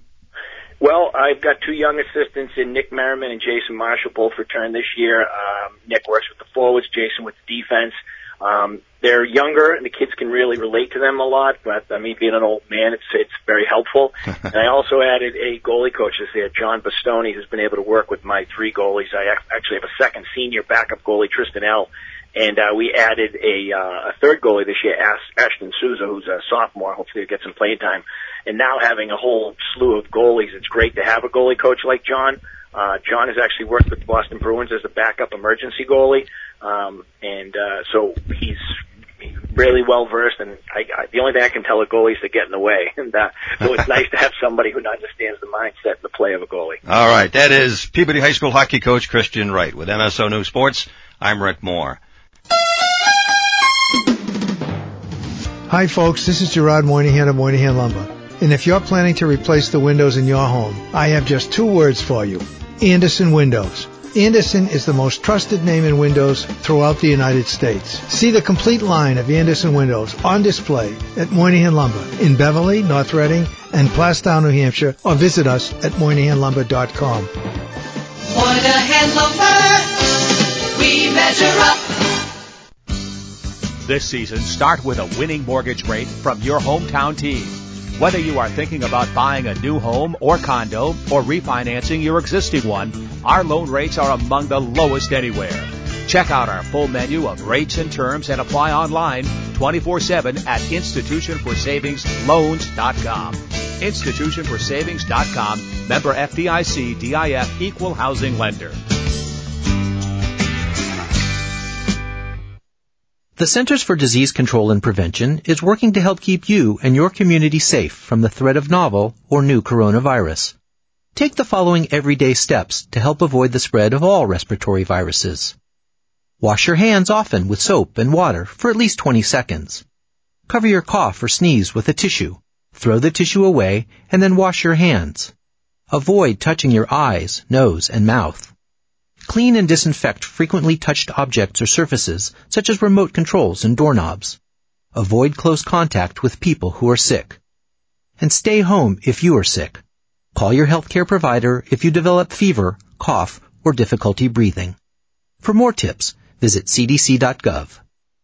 Well, I've got two young assistants in Nick Merriman and Jason Marshall, both returned this year. Um, Nick works with the forwards, Jason with the defense. Um, they're younger, and the kids can really relate to them a lot. But I mean, being an old man, it's it's very helpful. And I also added a goalie coach this year, John Bastoni, who's been able to work with my three goalies. I actually have a second senior backup goalie, Tristan L. And uh, we added a, uh, a third goalie this year, Ash- Ashton Souza, who's a sophomore. Hopefully he'll get some playing time. And now having a whole slew of goalies, it's great to have a goalie coach like John. Uh, John has actually worked with the Boston Bruins as a backup emergency goalie. Um, and uh, so he's really well versed. And I, I, the only thing I can tell a goalie is to get in the way. And uh, so it's nice to have somebody who understands the mindset and the play of a goalie. All right. That is Peabody High School hockey coach Christian Wright. With M S O News Sports, I'm Rick Moore. Hi folks, this is Gerard Moynihan of Moynihan Lumber. And if you're planning to replace the windows in your home, I have just two words for you. Andersen Windows. Andersen is the most trusted name in windows throughout the United States. See the complete line of Andersen Windows on display at Moynihan Lumber in Beverly, North Reading, and Plastown, New Hampshire, or visit us at moynihan lumber dot com. Moynihan Lumber, we measure up. This season, start with a winning mortgage rate from your hometown team. Whether you are thinking about buying a new home or condo or refinancing your existing one, our loan rates are among the lowest anywhere. Check out our full menu of rates and terms and apply online twenty-four seven at institution for savings loans dot com. institution for savings dot com, member F D I C, D I F, equal housing lender. The Centers for Disease Control and Prevention is working to help keep you and your community safe from the threat of novel or new coronavirus. Take the following everyday steps to help avoid the spread of all respiratory viruses. Wash your hands often with soap and water for at least twenty seconds. Cover your cough or sneeze with a tissue. Throw the tissue away and then wash your hands. Avoid touching your eyes, nose, and mouth. Clean and disinfect frequently touched objects or surfaces, such as remote controls and doorknobs. Avoid close contact with people who are sick. And stay home if you are sick. Call your healthcare provider if you develop fever, cough, or difficulty breathing. For more tips, visit c d c dot gov.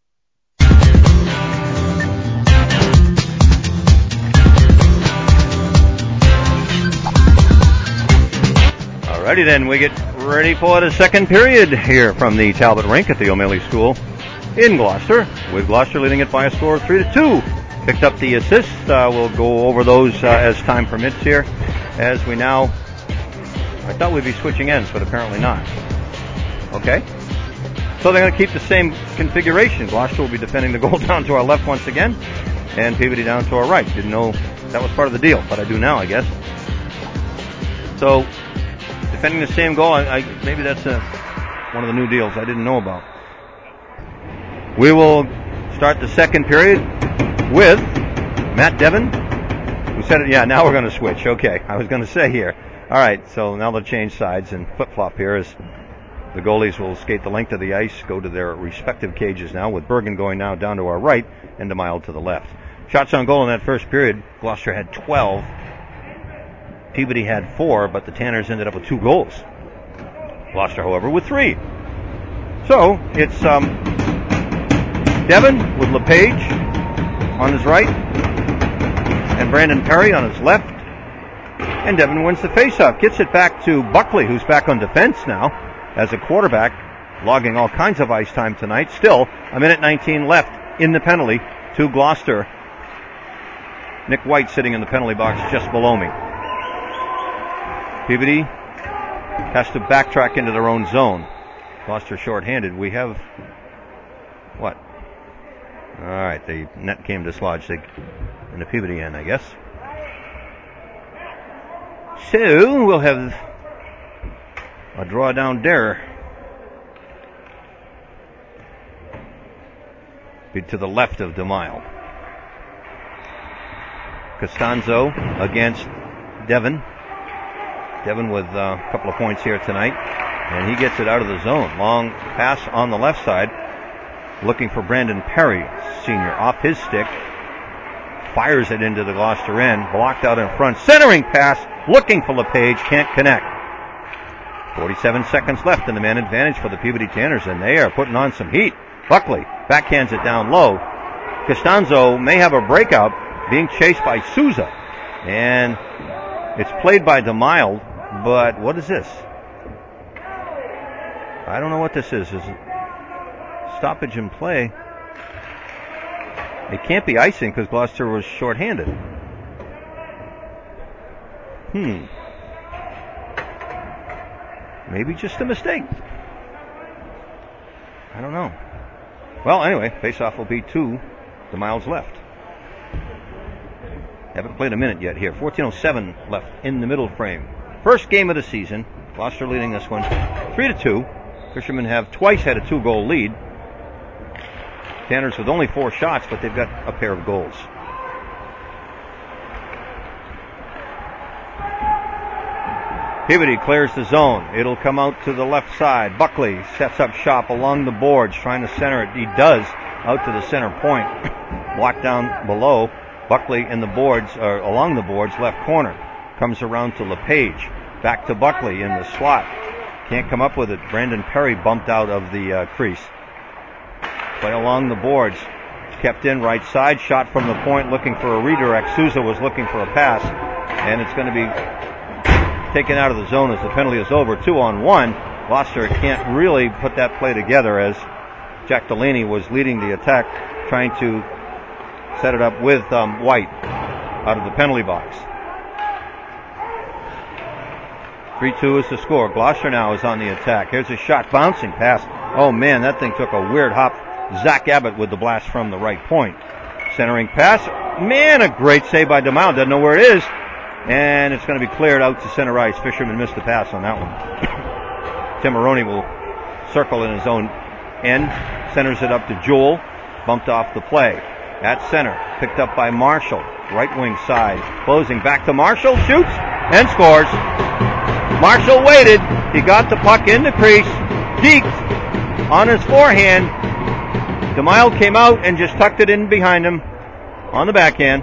Alrighty then, we get ready for the second period here from the Talbot Rink at the O'Malley School in Gloucester, with Gloucester leading it by a score of three to two. Picked up the assists. Uh, we'll go over those uh, as time permits here, as we now I thought we'd be switching ends, but apparently not. Okay. So they're going to keep the same configuration. Gloucester will be defending the goal down to our left once again, and Peabody down to our right. Didn't know that was part of the deal, but I do now, I guess. So, defending the same goal, I, I, maybe that's a, one of the new deals I didn't know about. We will start the second period with Matt Devon, who said it. Yeah, now we're going to switch. Okay, I was going to say here. All right, so now they'll change sides and flip-flop here as the goalies will skate the length of the ice, go to their respective cages now, with Bergen going now down to our right and DeMille to the left. Shots on goal in that first period, Gloucester had twelve. Peabody had four, but the Tanners ended up with two goals. Gloucester, however, with three. So, it's um, Devon with LePage on his right and Brandon Perry on his left. And Devon wins the faceoff, gets it back to Buckley, who's back on defense now as a quarterback, logging all kinds of ice time tonight. Still, a minute nineteen left in the penalty to Gloucester. Nick White sitting in the penalty box just below me. Peabody has to backtrack into their own zone. Gloucester shorthanded. We have, what? All right, the net came dislodged in the Peabody end, I guess. So, we'll have a draw down there. Be to the left of DeMille. Costanzo against Devon. Devon with uh, a couple of points here tonight. And he gets it out of the zone. Long pass on the left side. Looking for Brandon Perry, senior, off his stick. Fires it into the Gloucester end. Blocked out in front. Centering pass. Looking for LePage. Can't connect. forty-seven seconds left in the man advantage for the Peabody Tanners, and they are putting on some heat. Buckley backhands it down low. Costanzo may have a breakout, being chased by Souza. And it's played by DeMille, but what is this? I don't know what this is. Is it stoppage in play? It can't be icing because Gloucester was shorthanded. Hmm. Maybe just a mistake. I don't know. Well, anyway, face-off will be to DeMille's left. Haven't played a minute yet here. fourteen oh seven left in the middle frame. First game of the season. Gloucester leading this one three to two. Fishermen have twice had a two-goal lead. Tanners with only four shots, but they've got a pair of goals. Peabody clears the zone. It'll come out to the left side. Buckley sets up shop along the boards, trying to center it. He does, out to the center point. Blocked down below. Buckley in the boards, or along the boards, left corner. Comes around to LePage. Back to Buckley in the slot. Can't come up with it. Brandon Perry bumped out of the uh, crease. Play along the boards. Kept in right side. Shot from the point, looking for a redirect. Souza was looking for a pass. And it's going to be taken out of the zone as the penalty is over. Two on one. Gloucester can't really put that play together as Jack Delaney was leading the attack, trying to set it up with um, White out of the penalty box. three two is the score. Gloucester now is on the attack. Here's a shot, bouncing pass. Oh man, that thing took a weird hop. Zach Abbott with the blast from the right point. Centering pass. Man, a great save by DeMille. Doesn't know where it is. And it's going to be cleared out to center ice. Fisherman missed the pass on that one. Tim Maroney will circle in his own end. Centers it up to Jewell. Bumped off the play. At center. Picked up by Marshall. Right wing side. Closing back to Marshall. Shoots and scores. Marshall waited. He got the puck in the crease. Deked on his forehand. DeMille came out and just tucked it in behind him on the backhand.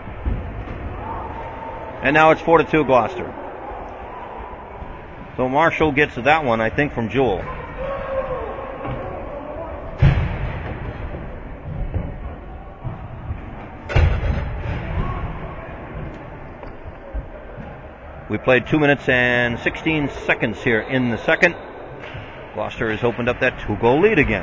And now it's four to two Gloucester. So Marshall gets that one, I think, from Jewell. We played two minutes and sixteen seconds here in the second. Gloucester has opened up that two-goal lead again.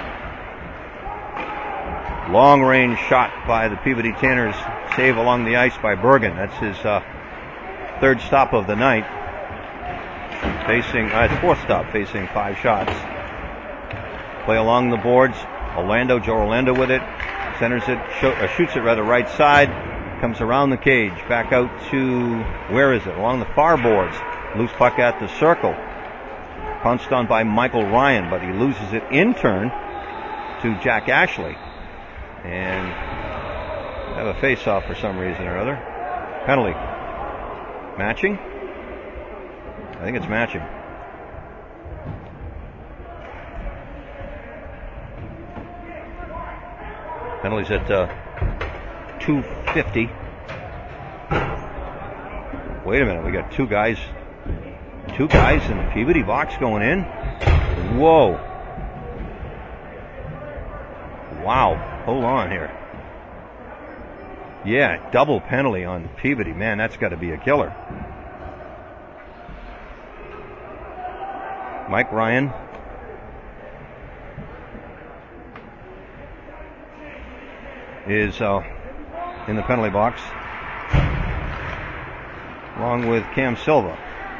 Long-range shot by the Peabody Tanners. Save along the ice by Bergen. That's his uh, third stop of the night. facing, uh, it's fourth stop, facing five shots. Play along the boards. Orlando, Joe Orlando with it. Centers it, show, uh, shoots it rather right side. Comes around the cage. Back out to, where is it? Along the far boards. Loose puck at the circle. Pounced on by Michael Ryan, but he loses it in turn to Jack Ashley. And have a face-off for some reason or other. Penalty. Matching? I think it's matching. Penalties at uh, two fifty. Wait a minute, we got two guys, two guys in the Peabody box going in. Whoa. Wow, hold on here. Yeah, double penalty on Peabody. Man, that's got to be a killer. Mike Ryan. Is uh, in the penalty box, along with Cam Silva.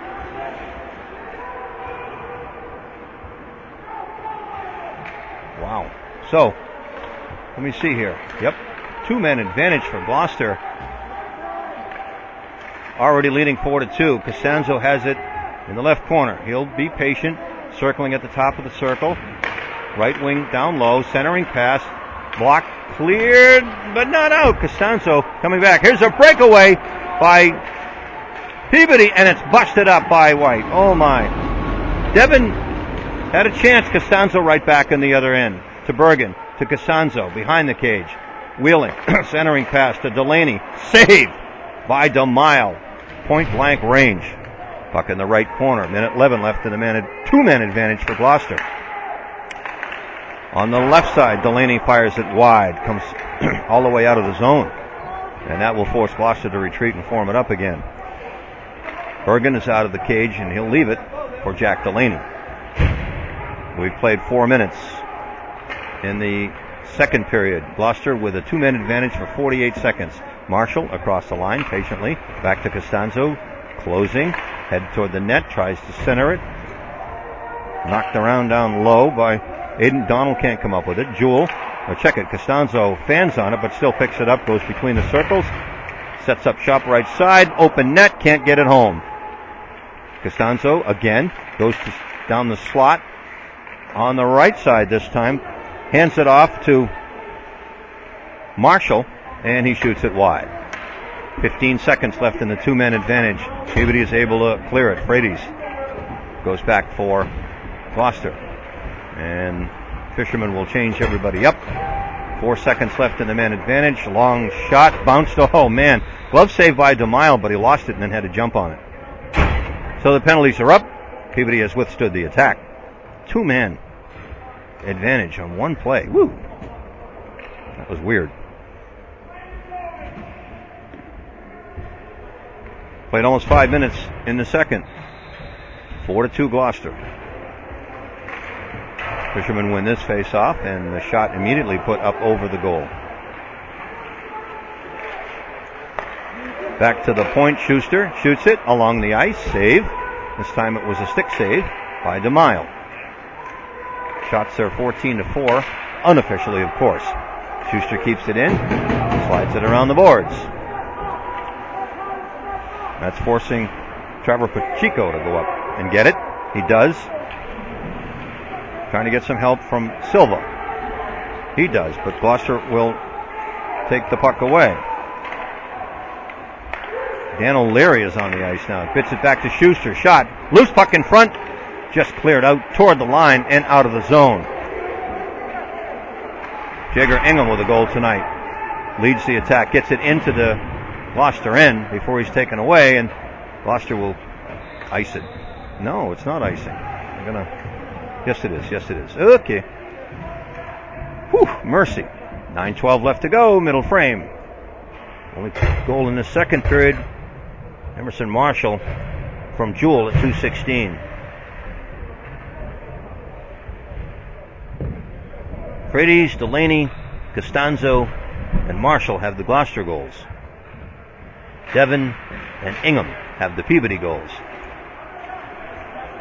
Wow. So, let me see here. Yep, two-man advantage for Gloucester. Already leading four to two. Costanzo has it in the left corner. He'll be patient, circling at the top of the circle. Right wing down low, centering pass, block. Cleared, but not out. Costanzo coming back. Here's a breakaway by Peabody, and it's busted up by White. Oh, my. Devin had a chance. Costanzo right back in the other end. To Bergen. To Costanzo. Behind the cage. Wheeling. Centering pass to Delaney. Saved by DeMille. Point blank range. Puck in the right corner. Minute eleven left in the man, two-man advantage for Gloucester. On the left side, Delaney fires it wide, comes all the way out of the zone. And that will force Gloucester to retreat and form it up again. Bergen is out of the cage, and he'll leave it for Jack Delaney. We've played four minutes in the second period. Gloucester with a two-man advantage for forty-eight seconds. Marshall across the line patiently. Back to Costanzo, closing. Head toward the net, tries to center it. Knocked around down low by Aiden Donald, can't come up with it. Jewell, or check it, Costanzo fans on it, but still picks it up, goes between the circles, sets up shop right side, open net, can't get it home. Costanzo again goes to, down the slot on the right side this time, hands it off to Marshall, and he shoots it wide. fifteen seconds left in the two-man advantage. Peabody is able to clear it. Frates goes back for Gloucester. And Fisherman will change everybody up. Four seconds left in the man advantage. Long shot. Bounced. Oh, man. Glove save by DeMille, but he lost it and then had to jump on it. So the penalties are up. Peabody has withstood the attack. Two-man advantage on one play. Woo. That was weird. Played almost five minutes in the second. Four to two Gloucester. Fishermen win this face-off, and the shot immediately put up over the goal. Back to the point, Schuster shoots it along the ice, save. This time it was a stick save by DeMille. Shots are fourteen to four, unofficially of course. Schuster keeps it in, slides it around the boards. That's forcing Trevor Pacheco to go up and get it. He does. Trying to get some help from Silva. He does, but Gloucester will take the puck away. Dan O'Leary is on the ice now. Bits it back to Schuster. Shot. Loose puck in front. Just cleared out toward the line and out of the zone. Jagger Ingham with a goal tonight. Leads the attack. Gets it into the Gloucester end before he's taken away, and Gloucester will ice it. No, it's not icing. I'm going to... Yes, it is. Yes, it is. Okay. Whew, mercy. nine twelve left to go, middle frame. Only goal in the second period. Emerson Marshall from Jewell at two sixteen. Frates, Delaney, Costanzo, and Marshall have the Gloucester goals. Devin and Ingham have the Peabody goals.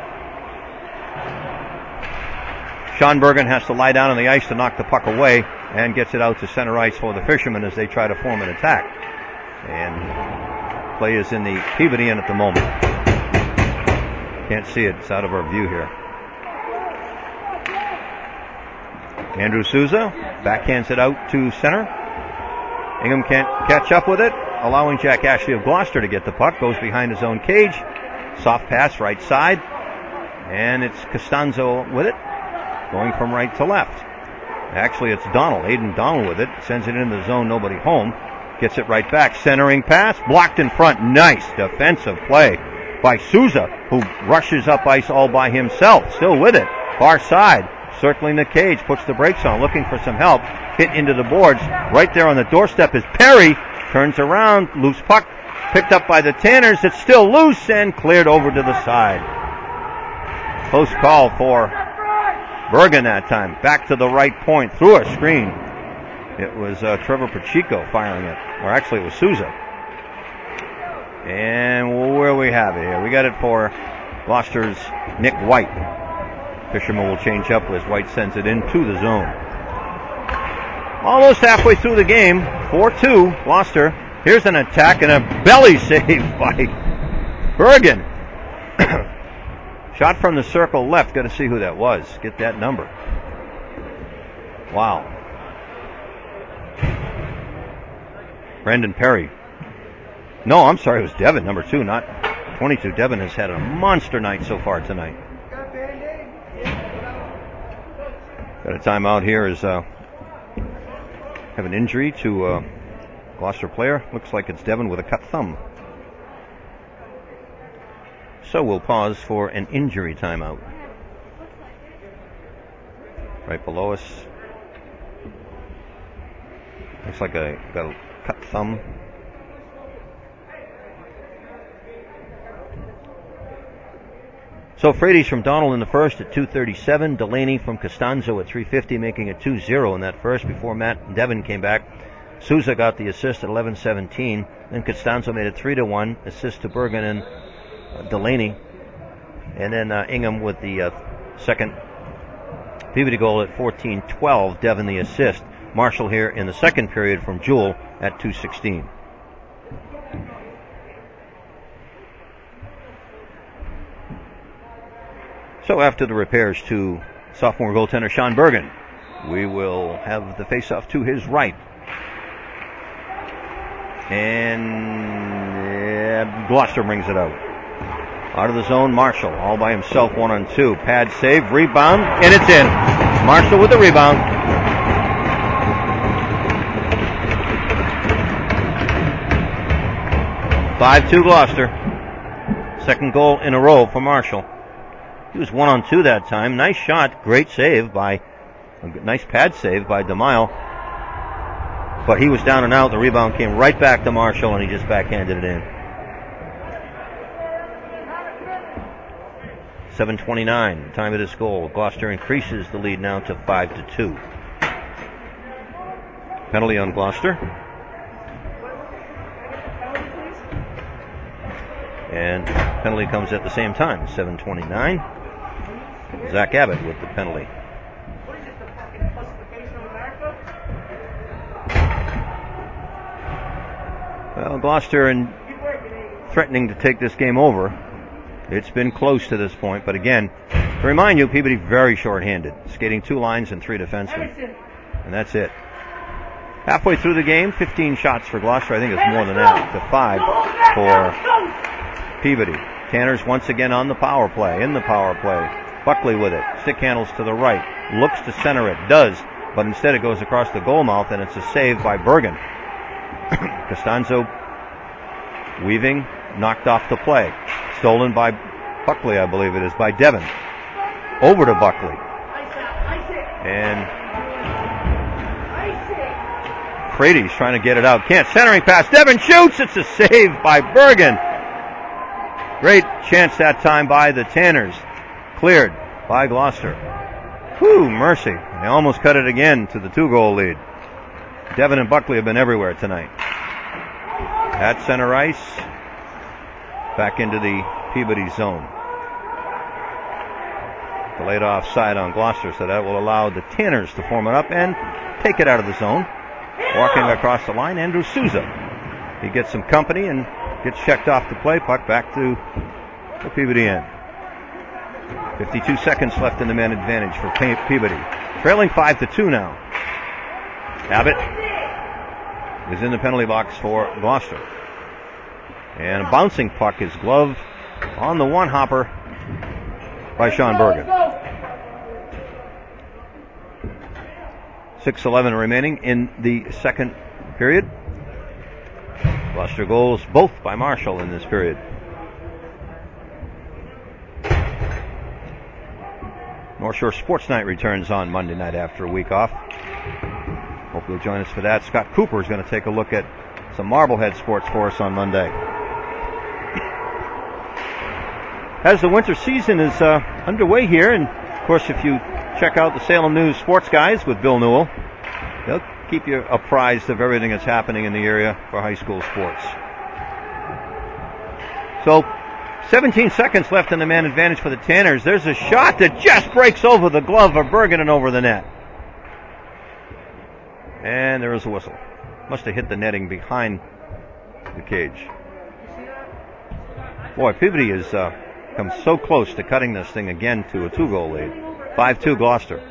Sean Bergen has to lie down on the ice to knock the puck away and gets it out to center ice for the Fishermen as they try to form an attack. And play is in the Peabody end at the moment. Can't see it. It's out of our view here. Andrew Souza backhands it out to center. Ingham can't catch up with it, allowing Jack Ashley of Gloucester to get the puck. Goes behind his own cage. Soft pass right side. And it's Costanzo with it, going from right to left. Actually, it's Donald. Aidan Donald with it. Sends it into the zone. Nobody home. Gets it right back. Centering pass. Blocked in front. Nice defensive play by Souza, who rushes up ice all by himself. Still with it. Far side. Circling the cage. Puts the brakes on. Looking for some help. Hit into the boards. Right there on the doorstep is Perry. Turns around. Loose puck. Picked up by the Tanners. It's still loose and cleared over to the side. Close call for Bergen that time. Back to the right point. Through a screen. It was uh, Trevor Pacheco firing it. Or actually it was Souza. And where we have it here. We got it for Gloucester's Nick White. Fisherman will change up as White sends it into the zone. Almost halfway through the game. four two Gloucester. Here's an attack and a belly save by Bergen. Shot from the circle left. Got to see who that was. Get that number. Wow. Brendan Perry. No, I'm sorry. It was Devin, number two, not twenty-two. Devin has had a monster night so far tonight. Got a timeout here as uh, have an injury to a uh, Gloucester player. Looks like it's Devin with a cut thumb. So we'll pause for an injury timeout. Right below us. Looks like I got a cut thumb. So Frady's from Donald in the first at two thirty-seven. Delaney from Costanzo at three fifty, making it two zero in that first before Matt and Devin came back. Souza got the assist at eleven seventeen. Then Costanzo made it three to one. Assist to Bergen and uh, Delaney. And then uh, Ingham with the uh, second Peabody goal at fourteen twelve. Devin the assist. Marshall here in the second period from Jewell at two sixteen. So after the repairs to sophomore goaltender Sean Bergen, we will have the face-off to his right. And yeah, Gloucester brings it out. Out of the zone, Marshall, all by himself, one on two. Pad save, rebound, and it's in. Marshall with the rebound. five two Gloucester. Second goal in a row for Marshall. He was one on two that time. Nice shot, great save by, a nice pad save by DeMille. But he was down and out. The rebound came right back to Marshall, and he just backhanded it in. seven twenty-nine, time of this goal. Gloucester increases the lead now to five to two. Penalty on Gloucester. And penalty comes at the same time, seven twenty-nine. Zach Abbott with the penalty. Well, Gloucester and threatening to take this game over. It's been close to this point, but again, to remind you, Peabody very short-handed, skating two lines and three defensemen, and that's it. Halfway through the game, fifteen shots for Gloucester. I think it's more than that, to five for Peabody. Tanners once again on the power play, in the power play. Buckley with it, stick handles to the right, looks to center it, does, but instead it goes across the goal mouth, and it's a save by Bergen. Costanzo weaving, knocked off the play. Stolen by Buckley, I believe it is, by Devin. Over to Buckley. And Frady's trying to get it out. Can't. Centering pass. Devin shoots. It's a save by Bergen. Great chance that time by the Tanners. Cleared by Gloucester. Whew, mercy. They almost cut it again to the two-goal lead. Devin and Buckley have been everywhere tonight. At center ice. Back into the Peabody zone. Delayed offside on Gloucester, so that will allow the Tanners to form it up and take it out of the zone. Walking across the line, Andrew Souza. He gets some company and gets checked off the play. Puck back to the Peabody end. fifty-two seconds left in the man advantage for Peabody. Trailing five to two now. Abbott is in the penalty box for Gloucester. And a bouncing puck is gloved on the one-hopper by Sean Bergen. six eleven remaining in the second period. Gloucester goals both by Marshall in this period. North Shore Sports Night returns on Monday night after a week off. Hope you'll join us for that. Scott Cooper is going to take a look at some Marblehead sports for us on Monday. As the winter season is uh, underway here, and of course if you check out the Salem News Sports Guys with Bill Newell, they'll keep you apprised of everything that's happening in the area for high school sports. So, seventeen seconds left in the man advantage for the Tanners. There's a shot that just breaks over the glove of Bergen and over the net. And there is a whistle. Must have hit the netting behind the cage. Boy, Peabody has uh, come so close to cutting this thing again to a two-goal lead. five two Gloucester.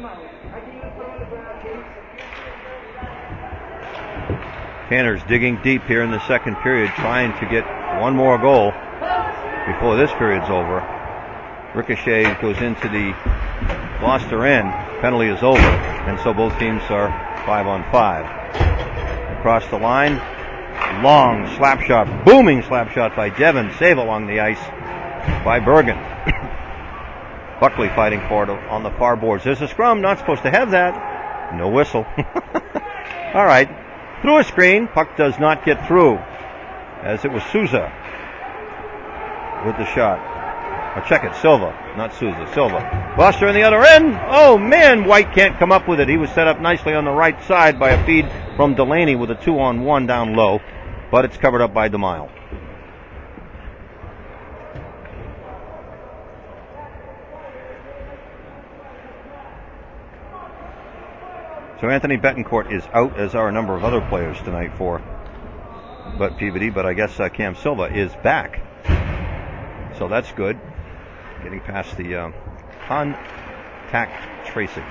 Tanners digging deep here in the second period, trying to get one more goal before this period's over. Ricochet goes into the Gloucester end. Penalty is over, and so both teams are five on five. Across the line, long slap shot, booming slap shot by Devon. Save along the ice by Bergen. Buckley fighting for it on the far boards. There's a scrum, not supposed to have that. No whistle. All right. Through a screen, puck does not get through, as it was Souza with the shot. Or check it, Silva, not Souza, Silva. Gloucester in the other end. Oh man, White can't come up with it. He was set up nicely on the right side by a feed from Delaney with a two-on-one down low, but it's covered up by DeMille. So Anthony Betancourt is out, as are a number of other players tonight for but Peabody, but I guess uh, Cam Silva is back. So that's good. Getting past the uh, contact tracing.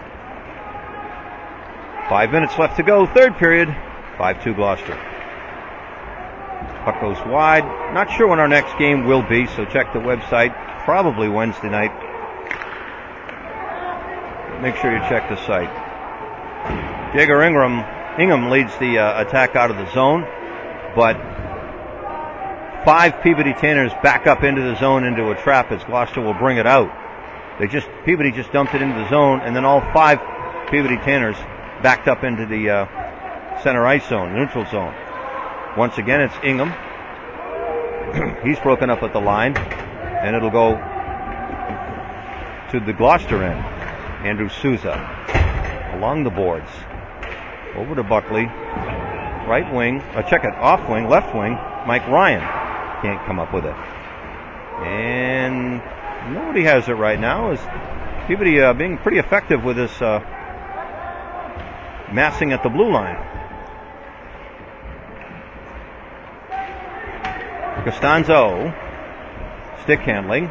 Five minutes left to go, third period. five two Gloucester. Puck goes wide. Not sure when our next game will be, so check the website. Probably Wednesday night. Make sure you check the site. Jager Ingram, Ingham leads the uh, attack out of the zone, but five Peabody Tanners back up into the zone into a trap as Gloucester will bring it out. They just Peabody just dumped it into the zone, and then all five Peabody Tanners backed up into the uh, center ice zone, neutral zone. Once again, it's Ingham. He's broken up at the line, and it'll go to the Gloucester end. Andrew Souza along the boards. Over to Buckley. Right wing. Uh, check it. Off wing. Left wing. Mike Ryan can't come up with it. And nobody has it right now. Is Peabody uh, being pretty effective with this uh, massing at the blue line. Costanzo. Stick handling.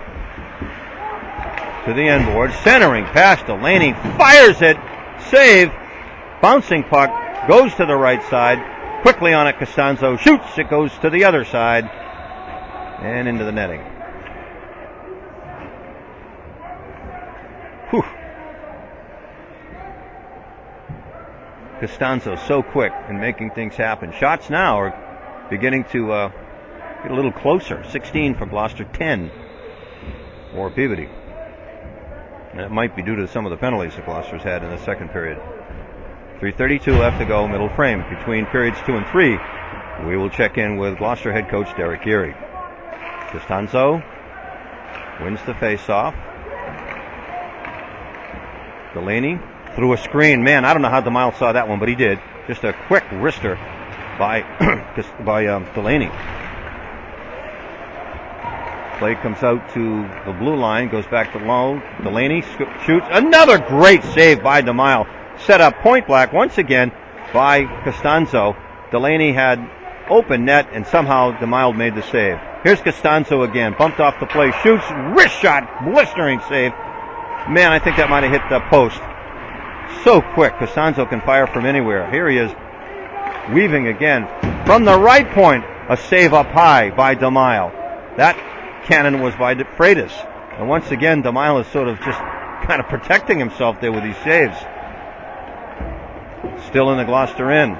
To the end board. Centering past Delaney. Fires it. Save. Bouncing puck goes to the right side. Quickly on it, Costanzo shoots. It goes to the other side and into the netting. Whew. Costanzo so quick in making things happen. Shots now are beginning to uh, get a little closer. sixteen for Gloucester, ten for Peabody. And it might be due to some of the penalties that Gloucester's had in the second period. three thirty-two left to go, middle frame. Between periods two and three, we will check in with Gloucester head coach Derek Geary. Costanzo wins the face-off. Delaney through a screen. Man, I don't know how DeMille saw that one, but he did. Just a quick wrister by by um, Delaney. Play comes out to the blue line, goes back to low. Delaney sc- shoots. Another great save by DeMille. Set up point blank once again by Costanzo. Delaney had open net, and somehow DeMille made the save. Here's Costanzo again. Bumped off the play. Shoots. Wrist shot. Blistering save. Man, I think that might have hit the post. So quick. Costanzo can fire from anywhere. Here he is. Weaving again. From the right point. A save up high by DeMille. That cannon was by Freitas. And once again, DeMille is sort of just kind of protecting himself there with these saves. Still in the Gloucester end.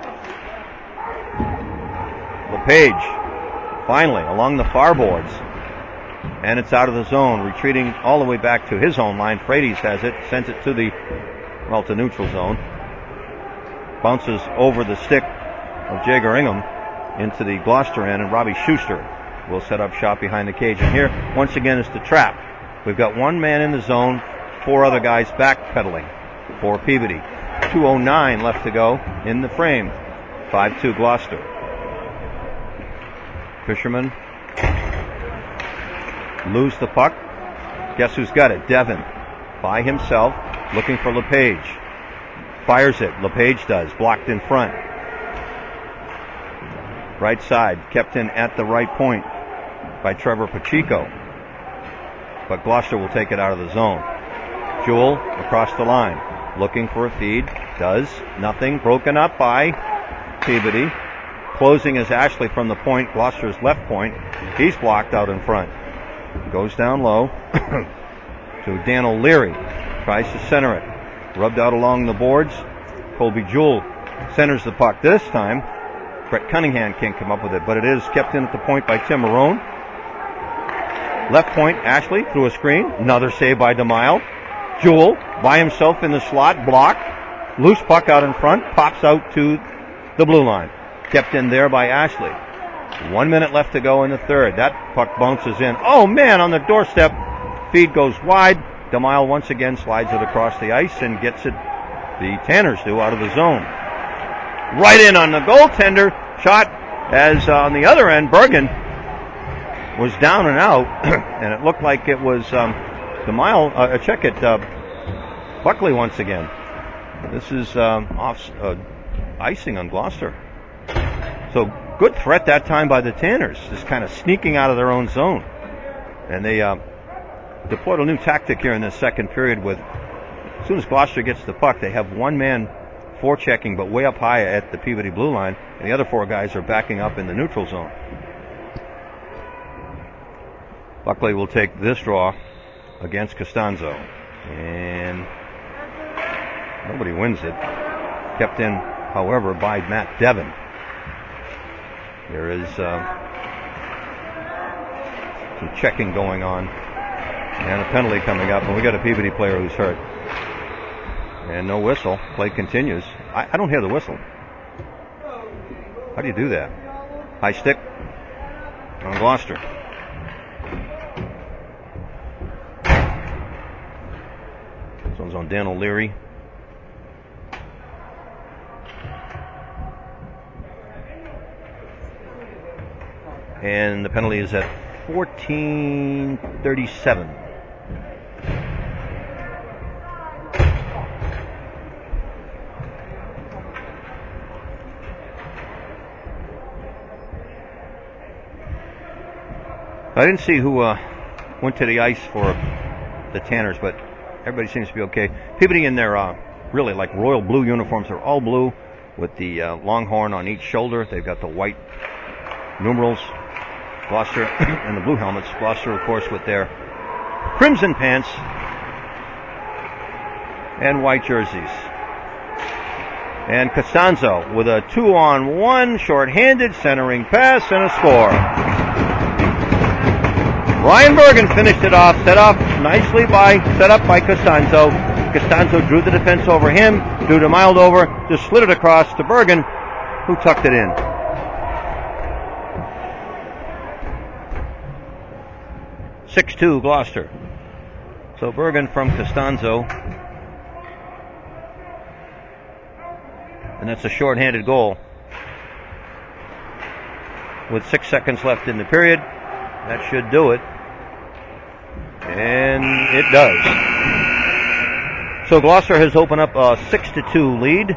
LePage, finally, along the far boards. And it's out of the zone, retreating all the way back to his own line. Freitas has it, sends it to the, well, to neutral zone. Bounces over the stick of Jager Ingham into the Gloucester end, and Robbie Schuster will set up shop behind the cage. And here, once again, is the trap. We've got one man in the zone, four other guys backpedaling for Peabody. two oh nine left to go in the frame. five two Gloucester. Fisherman lose the puck. Guess who's got it? Devin by himself, looking for LePage. Fires it. LePage does. Blocked in front. Right side, kept in at the right point by Trevor Pacheco. But Gloucester will take it out of the zone. Jewell across the line, looking for a feed. Does. Nothing. Broken up by Peabody. Closing is Ashley from the point, Gloucester's left point. He's blocked out in front. Goes down low to Dan O'Leary. Tries to center it. Rubbed out along the boards. Colby Jewell centers the puck this time. Brett Cunningham can't come up with it, but it is kept in at the point by Tim Marone. Left point, Ashley through a screen. Another save by DeMille. Jewell by himself in the slot, blocked. Loose puck out in front, pops out to the blue line. Kept in there by Ashley. One minute left to go in the third. That puck bounces in. Oh man, on the doorstep. Feed goes wide. DeMille once again slides it across the ice and gets it, the Tanners do, out of the zone. Right in on the goaltender. Shot as uh, on the other end, Bergen was down and out, and it looked like it was um, DeMille. Uh, check it, uh, Buckley once again. This is um, off uh, icing on Gloucester. So good threat that time by the Tanners, just kind of sneaking out of their own zone. And they uh, deployed a new tactic here in the second period with, as soon as Gloucester gets the puck, they have one man forechecking, but way up high at the Peabody blue line, and the other four guys are backing up in the neutral zone. Buckley will take this draw against Costanzo, and nobody wins it. Kept in, however, by Matt Devin. There is uh, some checking going on, and a penalty coming up, and we got a Peabody player who's hurt. And no whistle. Play continues. I, I don't hear the whistle. How do you do that? High stick on Gloucester. This one's on Dan O'Leary. And the penalty is at fourteen thirty-seven. I didn't see who uh, went to the ice for the Tanners, but everybody seems to be okay. Peabody in their uh, really like royal blue uniforms. They're all blue with the uh, longhorn on each shoulder. They've got the white numerals. Gloucester and the blue helmets. Gloucester, of course, with their crimson pants and white jerseys. And Costanzo with a two-on-one short-handed centering pass and a score. Ryan Bergen finished it off, set off nicely by, set up by Costanzo. Costanzo drew the defense over him, drew DeMille over, just slid it across to Bergen, who tucked it in. six two Gloucester. So Bergen from Costanzo. And that's a short-handed goal. With six seconds left in the period, that should do it. And it does. So Gloucester has opened up a six to two lead.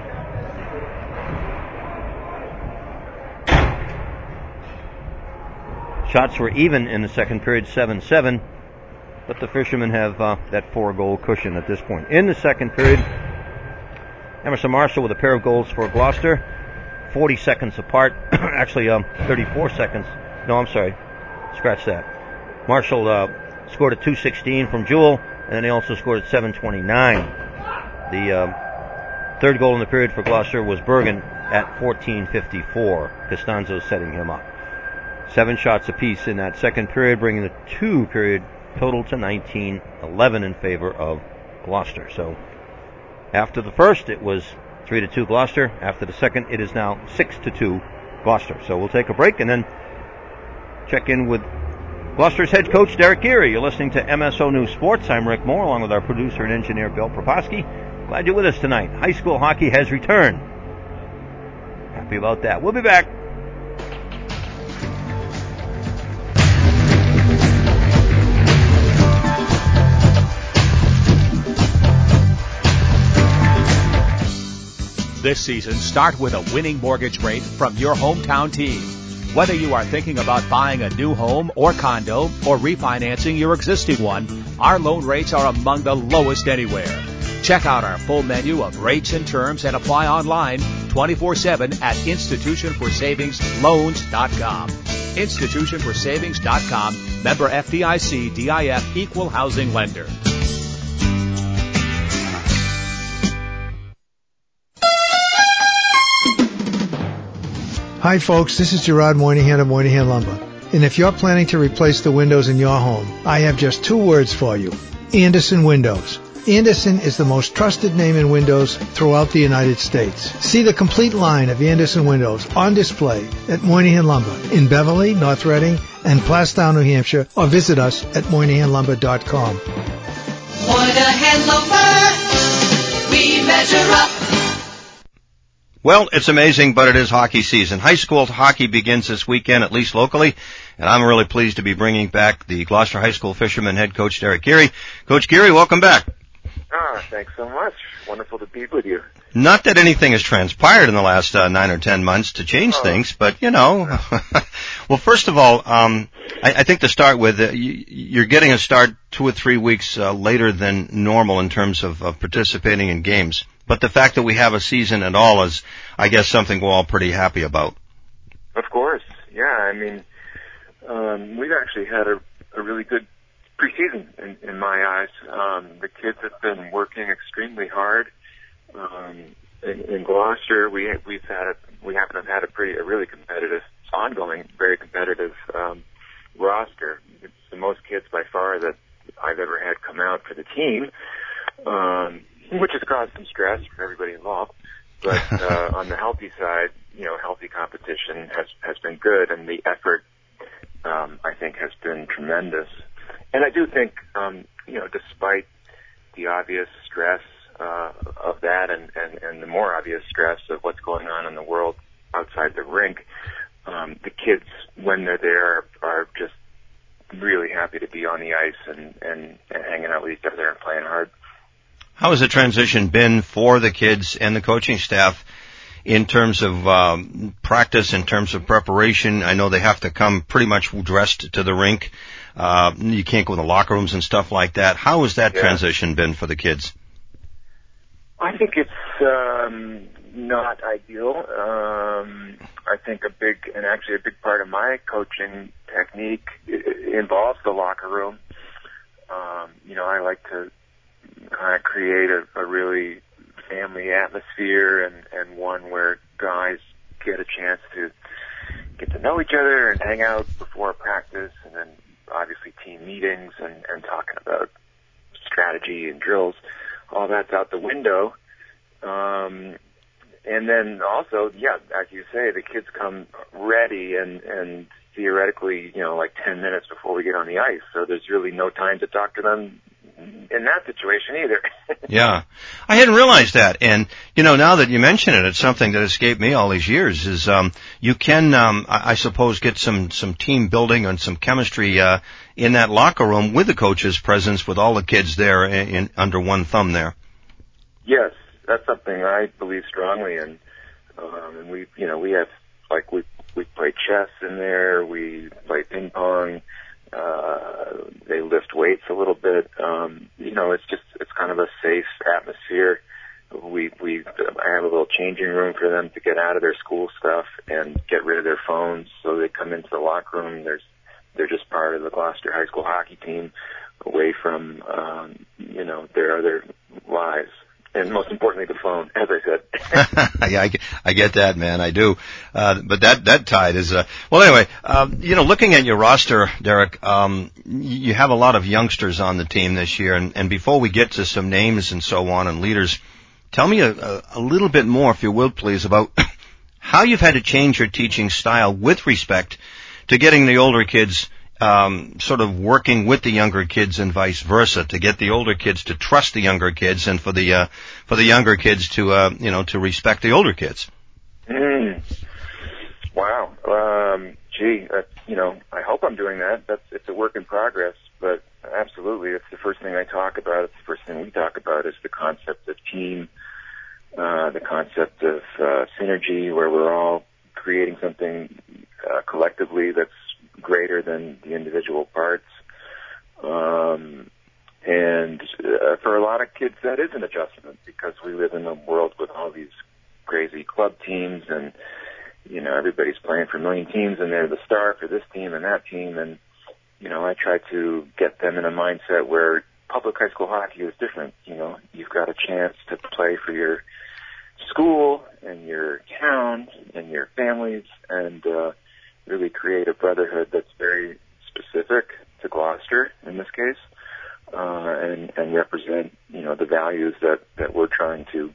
Shots were even in the second period, seven seven. But the Fishermen have uh, that four-goal cushion at this point. In the second period, Emerson Marshall with a pair of goals for Gloucester, forty seconds apart. Actually, um, thirty-four seconds. No, I'm sorry. Scratch that. Marshall uh, scored at two sixteen from Jewell, and then he also scored at seven twenty-nine. The uh, third goal in the period for Gloucester was Bergen at fourteen fifty-four. Costanzo setting him up. Seven shots apiece in that second period, bringing the two-period total to nineteen eleven in favor of Gloucester. So after the first, it was three to two Gloucester. After the second, it is now six to two Gloucester. So we'll take a break and then check in with Gloucester's head coach, Derek Geary. You're listening to M S O News Sports. I'm Rick Moore, along with our producer and engineer, Bill Proposky. Glad you're with us tonight. High school hockey has returned. Happy about that. We'll be back. This season, start with a winning mortgage rate from your hometown team. Whether you are thinking about buying a new home or condo or refinancing your existing one, our loan rates are among the lowest anywhere. Check out our full menu of rates and terms and apply online twenty-four seven at institution for savings loans dot com. institution for savings dot com, member F D I C, D I F, equal housing lender. Hi folks, this is Gerard Moynihan of Moynihan Lumber. And if you're planning to replace the windows in your home, I have just two words for you. Andersen Windows. Andersen is the most trusted name in windows throughout the United States. See the complete line of Andersen Windows on display at Moynihan Lumber in Beverly, North Reading, and Plastown, New Hampshire, or visit us at moynihan lumber dot com. Moynihan Lumber, we measure up. Well, it's amazing, but it is hockey season. High school hockey begins this weekend, at least locally, and I'm really pleased to be bringing back the Gloucester High School Fishermen head coach, Derek Geary. Coach Geary, welcome back. Ah, thanks so much. Wonderful to be with you. Not that anything has transpired in the last uh, nine or ten months to change oh. things, but, you know. Well, first of all, um, I, I think to start with, uh, you, you're getting a start two or three weeks uh, later than normal in terms of, of participating in games. But the fact that we have a season at all is, I guess, something we're all pretty happy about. Of course, yeah. I mean, um, we've actually had a, a really good preseason in, in my eyes. Um, the kids have been working extremely hard. Um, in, in Gloucester, we we've had a, we happen to have had a pretty a really competitive, ongoing, very competitive um, roster. It's the most kids by far that I've ever had come out for the team. Um, which has caused some stress for everybody involved. But uh, on the healthy side, you know, healthy competition has has been good, and the effort, um, I think, has been tremendous. And I do think, um, you know, despite the obvious stress uh, of that, and, and, and the more obvious stress of what's going on in the world outside the rink, um, the kids, when they're there, are just really happy to be on the ice and, and, and hanging out with each other and playing hard. How has the transition been for the kids and the coaching staff in terms of um, practice, in terms of preparation? I know they have to come pretty much dressed to the rink. Uh, you can't go in the locker rooms and stuff like that. How has that yeah. transition been for the kids? I think it's um, not ideal. Um, I think a big, and actually a big part of my coaching technique involves the locker room. Um, you know, I like to kind of create a, a really family atmosphere and, and one where guys get a chance to get to know each other and hang out before practice, and then obviously team meetings and, and talking about strategy and drills. All that's out the window. Um, and then also, yeah, as you say, the kids come ready and, and theoretically, you know, like ten minutes before we get on the ice. So there's really no time to talk to them in that situation either. Yeah. I hadn't realized that. And, you know, now that you mention it, it's something that escaped me all these years is, um, you can, um, I, I suppose get some, some team building and some chemistry, uh, in that locker room with the coach's presence, with all the kids there in, in under one thumb there. Yes, that's something I believe strongly in. Um, and we, you know, we have, like, we, we play chess in there, we play ping pong, uh, they lift weights a little bit. Um, you know, it's just, it's kind of a safe atmosphere. We, we, I have a little changing room for them to get out of their school stuff and get rid of their phones. So they come into the locker room. There's, they're just part of the Gloucester High School hockey team, away from, um, you know, their other lives. And most importantly, the phone, as I said. Yeah, I, I get that, man. I do. Uh, but that, that tide is, uh, well, anyway, um, you know, looking at your roster, Derek, um, you have a lot of youngsters on the team this year. And, and before we get to some names and so on and leaders, tell me a, a, a little bit more, if you will, please, about how you've had to change your teaching style with respect to getting the older kids Um, sort of working with the younger kids and vice versa, to get the older kids to trust the younger kids, and for the uh, for the younger kids to uh, you know to respect the older kids. Mm. Wow. Um, gee, uh, you know, I hope I'm doing that. That's it's a work in progress, but absolutely, it's the first thing I talk about. It's the first thing we talk about is the concept of team, uh, the concept of uh, synergy, where we're all creating something uh, collectively that's greater than the individual parts. Um, and uh, for a lot of kids, that is an adjustment, because we live in a world with all these crazy club teams, and, you know, everybody's playing for a million teams, and they're the star for this team and that team. And, you know, I try to get them in a mindset where public high school hockey is different. You know, you've got a chance to play for your school and your town and your families, and, uh, really create a brotherhood that's very specific to Gloucester in this case, uh, and, and represent, you know, the values that, that we're trying to,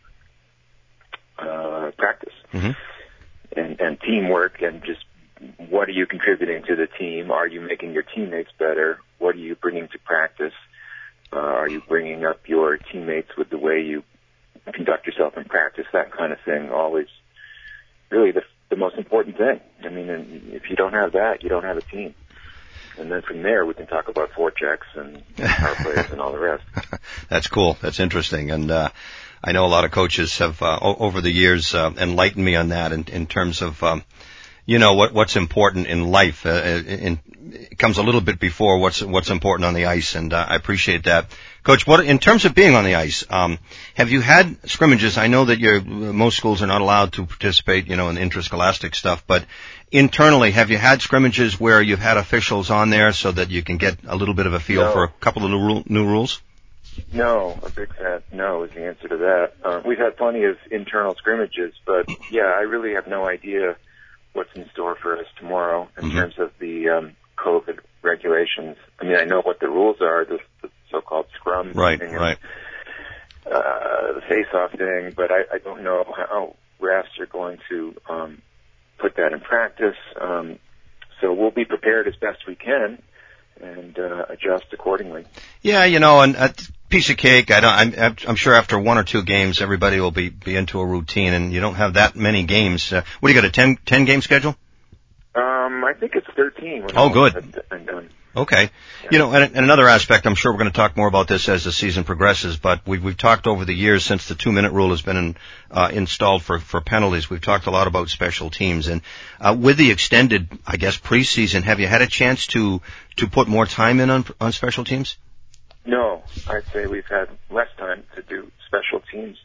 uh, practice. Mm-hmm. And, and teamwork, and just what are you contributing to the team? Are you making your teammates better? What are you bringing to practice? Uh, are you bringing up your teammates with the way you conduct yourself in practice? That kind of thing. Always really the the most important thing. I mean, and if you don't have that, you don't have a team. And then from there, we can talk about forechecks and power plays and all the rest. That's cool. That's interesting. And uh, I know a lot of coaches have, uh, o- over the years, uh, enlightened me on that in, in terms of, um, you know, what, what's important in life. Uh, in, it comes a little bit before what's what's important on the ice, and uh, I appreciate that. Coach, what in terms of being on the ice, um, have you had scrimmages? I know that you're, most schools are not allowed to participate, you know, in interscholastic stuff, but internally, have you had scrimmages where you've had officials on there so that you can get a little bit of a feel no. for a couple of new, rule, new rules? No, a big fat no is the answer to that. Uh, we've had plenty of internal scrimmages, but yeah, I really have no idea what's in store for us tomorrow in mm-hmm. terms of the um, COVID regulations. I mean, I know what the rules are, the, the so-called scrum right, thing, right. And, uh, the face-off thing, but I, I don't know how refs are going to um, put that in practice. Um, so we'll be prepared as best we can and uh, adjust accordingly. Yeah, you know, and a piece of cake. I don't. I'm, I'm sure after one or two games, everybody will be be into a routine, and you don't have that many games. Uh, what do you got? A ten, ten game schedule? Um, I think it's thirteen. Oh, good. I'm done. Okay. Yeah. You know, and, and another aspect, I'm sure we're going to talk more about this as the season progresses, but we've, we've talked over the years since the two-minute rule has been in, uh, installed for, for penalties. We've talked a lot about special teams. And uh, with the extended, I guess, preseason, have you had a chance to, to put more time in on, on special teams? No. I'd say we've had less time to do special teams.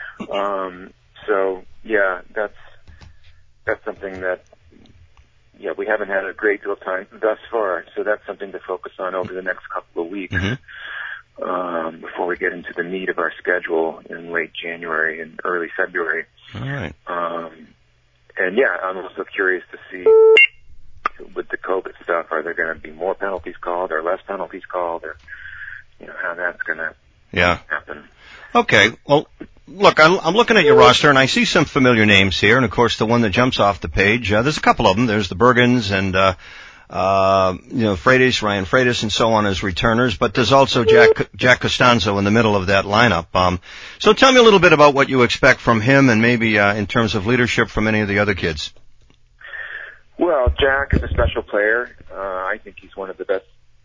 Um, so, yeah, that's that's something that Yeah, we haven't had a great deal of time thus far, so that's something to focus on over the next couple of weeks mm-hmm. um, before we get into the meat of our schedule in late January and early February. All right. Um, and yeah, I'm also curious to see with the COVID stuff, are there going to be more penalties called or less penalties called, or you know how that's going to yeah. happen. Okay, well, look, I'm, I'm looking at your roster, and I see some familiar names here, and of course, the one that jumps off the page, uh, there's a couple of them. There's the Bergens and, uh, uh, you know, Freitas, Ryan Freitas, and so on as returners, but there's also Jack, Jack Costanzo in the middle of that lineup. Um, so tell me a little bit about what you expect from him, and maybe, uh, in terms of leadership from any of the other kids. Well, Jack is a special player. Uh, I think he's one of the best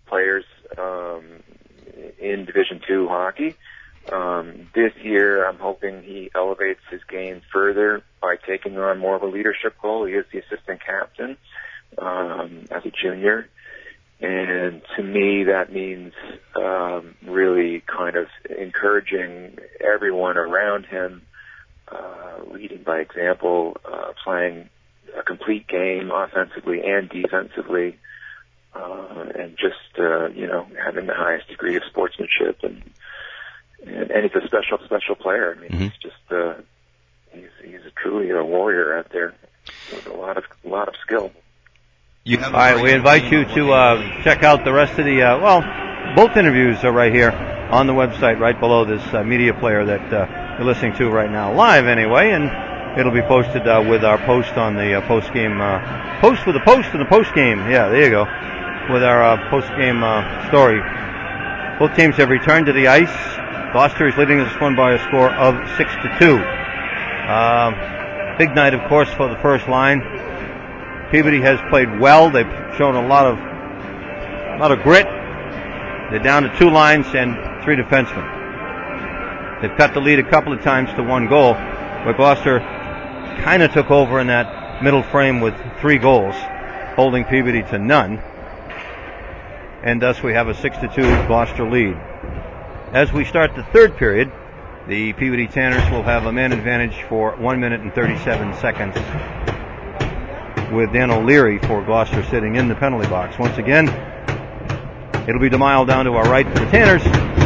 players um, in Division Two hockey. Um, this year, I'm hoping he elevates his game further by taking on more of a leadership role. He is the assistant captain um, as a junior. And to me, that means um, really kind of encouraging everyone around him, uh, leading by example, uh, playing a complete game offensively and defensively, uh, and just, uh, you know, having the highest degree of sportsmanship. And and, and he's a special, special player. I mean, mm-hmm. he's just, uh, he's, he's a truly a warrior out there with a lot of, a lot of skill. You All right, we invite you to uh, check out the rest of the, uh, well, both interviews are right here on the website, right below this uh, media player that uh, you're listening to right now, live anyway, and it'll be posted uh, with our post on the uh, post-game, uh, post with the post and the post-game, yeah, there you go, with our uh, post-game uh, story. Both teams have returned to the ice. Gloucester is leading this one by a score of six to two. Uh, big night, of course, for the first line. Peabody has played well. They've shown a lot of a lot of grit. They're down to two lines and three defensemen. They've cut the lead a couple of times to one goal, but Gloucester kind of took over in that middle frame with three goals, holding Peabody to none. And thus we have a six to two Gloucester lead. As we start the third period, the Peabody Tanners will have a man advantage for one minute and thirty-seven seconds, with Dan O'Leary for Gloucester sitting in the penalty box. Once again, it'll be DeMille down to our right for the Tanners,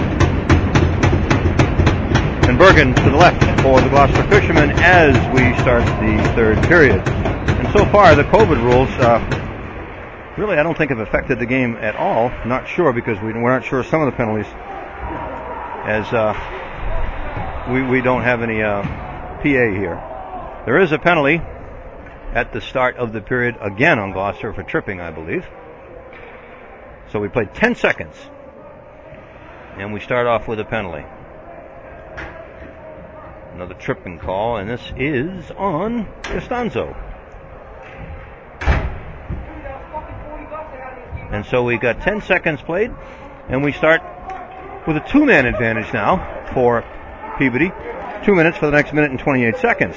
and Bergen to the left for the Gloucester Fishermen as we start the third period. And so far, the COVID rules uh, really, I don't think, have affected the game at all. Not sure, because we, we're not sure of some of the penalties, as uh, we, we don't have any uh, P A here. There is a penalty at the start of the period, again on Gloucester for tripping, I believe. So we played ten seconds, and we start off with a penalty. Another tripping call, and this is on Costanzo. And so we got ten seconds played, and we start with a two-man advantage now for Peabody. Two minutes for the next minute and twenty-eight seconds.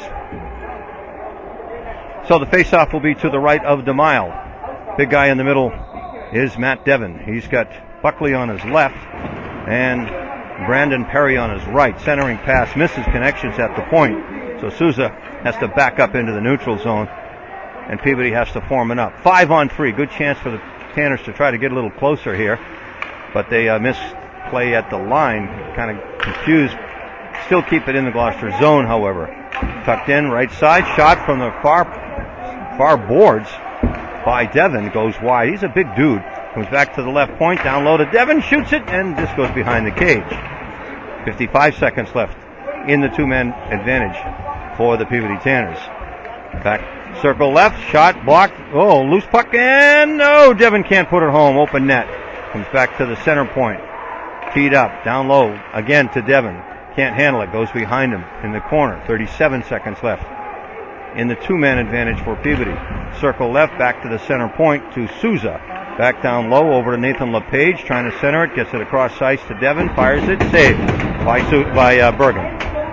So the face-off will be to the right of DeMille. Big guy in the middle is Matt Devon. He's got Buckley on his left and Brandon Perry on his right. Centering pass misses connections at the point. So Souza has to back up into the neutral zone, and Peabody has to form it up. Five on three. Good chance for the Tanners to try to get a little closer here, but they uh, miss play at the line. Kind of confused. Still keep it in the Gloucester zone, however. Tucked in, right side, shot from the far far boards by Devon, goes wide. He's a big dude. Comes back to the left point, down low to Devon, shoots it, and this goes behind the cage. fifty-five seconds left in the two-man advantage for the Peabody Tanners. Back circle left, shot blocked. Oh, loose puck, and no, Devon can't put it home. Open net. Comes back to the center point. Teed up, down low, again to Devon. Can't handle it, goes behind him in the corner. thirty-seven seconds left in the two-man advantage for Peabody. Circle left, back to the center point to Souza. Back down low, over to Nathan LePage, trying to center it, gets it across ice to Devon, fires it, saved by, by uh, Bergen.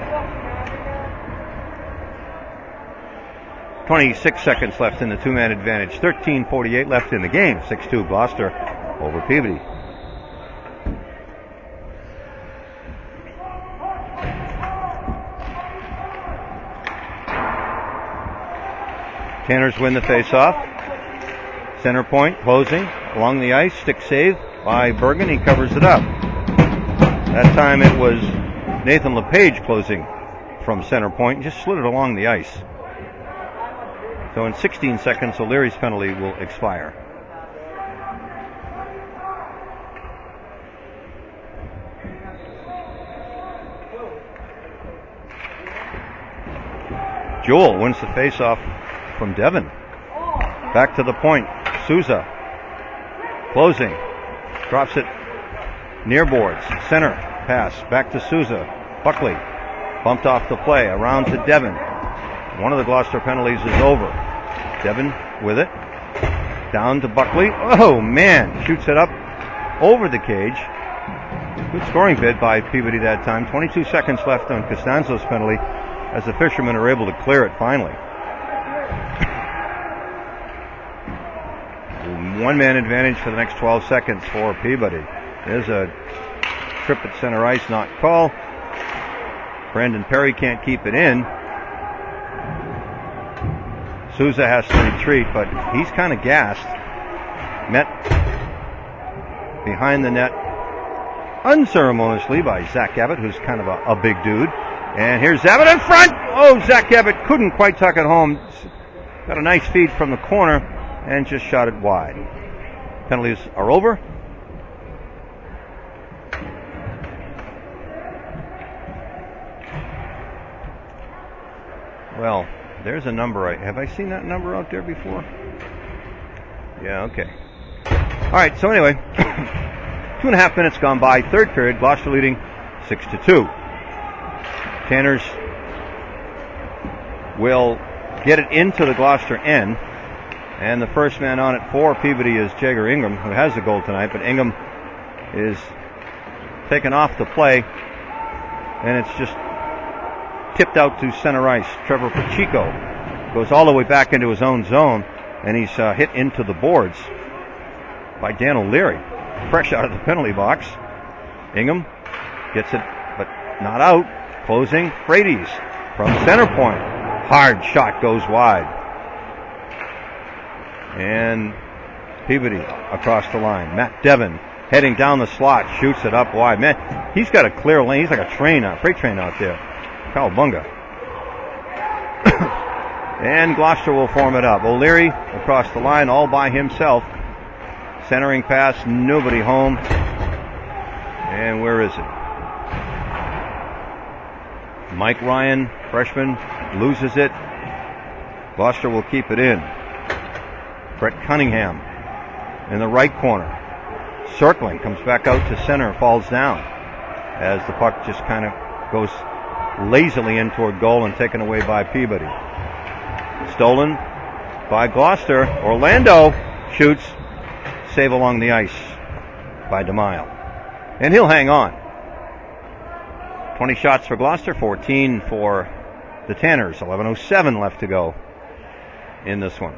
twenty-six seconds left in the two-man advantage. thirteen forty-eight left in the game. six two Gloucester over Peabody. Tanners win the face-off. Center point, closing, along the ice, stick save by Bergen. He covers it up. That time it was Nathan LePage closing from center point, just slid it along the ice. So in sixteen seconds, O'Leary's penalty will expire. Joel wins the face-off from Devon. Back to the point. Souza. Closing. Drops it near boards. Center. Pass. Back to Souza. Buckley. Bumped off the play. Around to Devon. One of the Gloucester penalties is over. Devon with it. Down to Buckley. Oh, man. Shoots it up over the cage. Good scoring bid by Peabody that time. twenty-two seconds left on Costanzo's penalty as the Fishermen are able to clear it finally. One-man advantage for the next twelve seconds for Peabody. There's a trip at center ice, not called. Brandon Perry can't keep it in. Souza has to retreat, but he's kind of gassed. Met behind the net unceremoniously by Zach Abbott, who's kind of a, a big dude. And here's Abbott in front. Oh, Zach Abbott couldn't quite tuck it home. Got a nice feed from the corner and just shot it wide. Penalties are over. Well, there's a number. I, have I seen that number out there before? Yeah, okay. All right, so anyway, two and a half minutes gone by. Third period, Gloucester leading six to two. Tanners will get it into the Gloucester end. And the first man on at four, Peabody, is Jagger Ingram, who has the goal tonight. But Ingram is taken off the play, and it's just tipped out to center ice. Trevor Pacheco goes all the way back into his own zone, and he's uh, hit into the boards by Dan O'Leary, fresh out of the penalty box. Ingram gets it, but not out. Closing, Frates from center point. Hard shot goes wide. And Peabody across the line. Matt Devon heading down the slot, shoots it up wide. Man, he's got a clear lane. He's like a train, a freight train out there. Cowabunga. And Gloucester will form it up. O'Leary across the line all by himself. Centering pass, nobody home. And where is it? Mike Ryan, freshman, loses it. Gloucester will keep it in. Brett Cunningham in the right corner. Circling, comes back out to center, falls down as the puck just kind of goes lazily in toward goal and taken away by Peabody. Stolen by Gloucester. Orlando shoots. Save along the ice by DeMille. And he'll hang on. twenty shots for Gloucester, fourteen for the Tanners. eleven oh seven left to go in this one.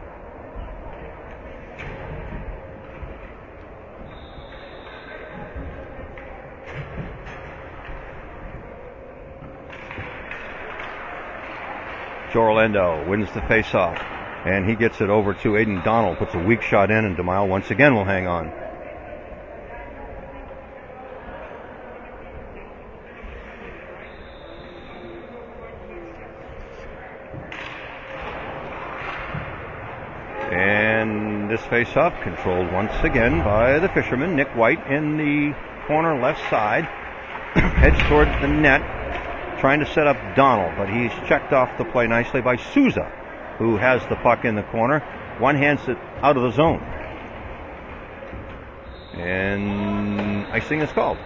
Joe Orlando wins the faceoff, and he gets it over to Aiden Donald, puts a weak shot in, and DeMille once again will hang on. And this faceoff controlled once again by the Fisherman. Nick White in the corner left side, heads toward the net, trying to set up Donald, but he's checked off the play nicely by Souza, who has the puck in the corner. One hands it out of the zone. And icing is called.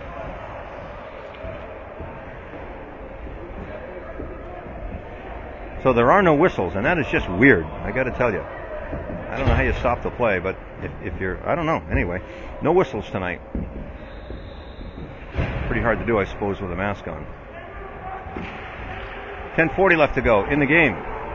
So there are no whistles, and that is just weird, I got to tell you. I don't know how you stop the play, but if, if you're, I don't know. Anyway, no whistles tonight. Pretty hard to do, I suppose, with a mask on. ten forty left to go in the game.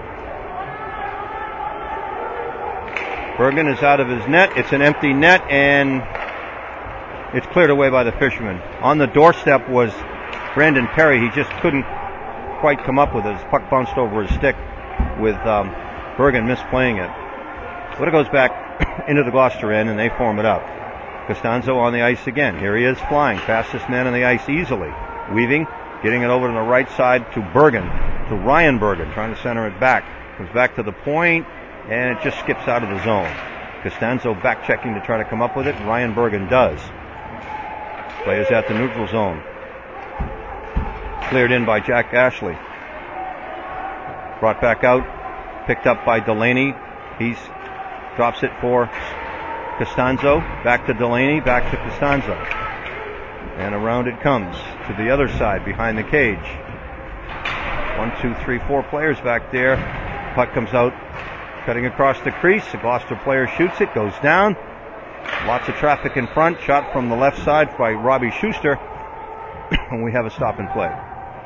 Bergen is out of his net. It's an empty net, and it's cleared away by the Fishermen. On the doorstep was Brandon Perry. He just couldn't quite come up with it. His puck bounced over his stick with um, Bergen misplaying it. But it goes back into the Gloucester end, and they form it up. Costanzo on the ice again. Here he is flying. Fastest man on the ice easily. Weaving, getting it over to the right side to Bergen, to Ryan Bergen, trying to center it back. Comes back to the point, and it just skips out of the zone. Costanzo back checking to try to come up with it. Ryan Bergen does. Play is at the neutral zone. Cleared in by Jack Ashley. Brought back out. Picked up by Delaney. He's drops it for Costanzo. Back to Delaney. Back to Costanzo. And around it comes to the other side behind the cage. One, two, three, four players back there. Puck comes out, cutting across the crease. The Gloucester player shoots it, goes down. Lots of traffic in front. Shot from the left side by Robbie Schuster. And we have a stop and play.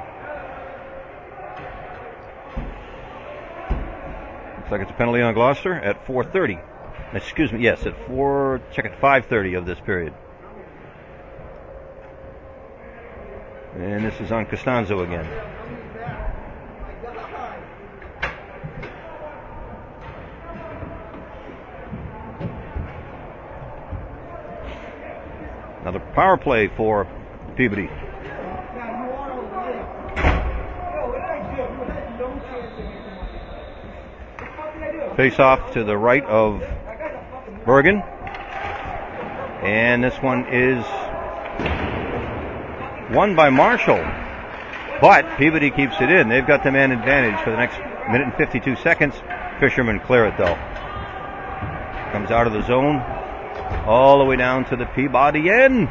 Looks like it's a penalty on Gloucester at four thirty. Excuse me, yes, at four, check at five thirty of this period. And this is on Costanzo again. Another power play for Peabody. Face off to the right of Bergen. And this one is won by Marshall. But Peabody keeps it in. They've got the man advantage for the next minute and fifty-two seconds. Fishermen clear it though. Comes out of the zone. All the way down to the Peabody end.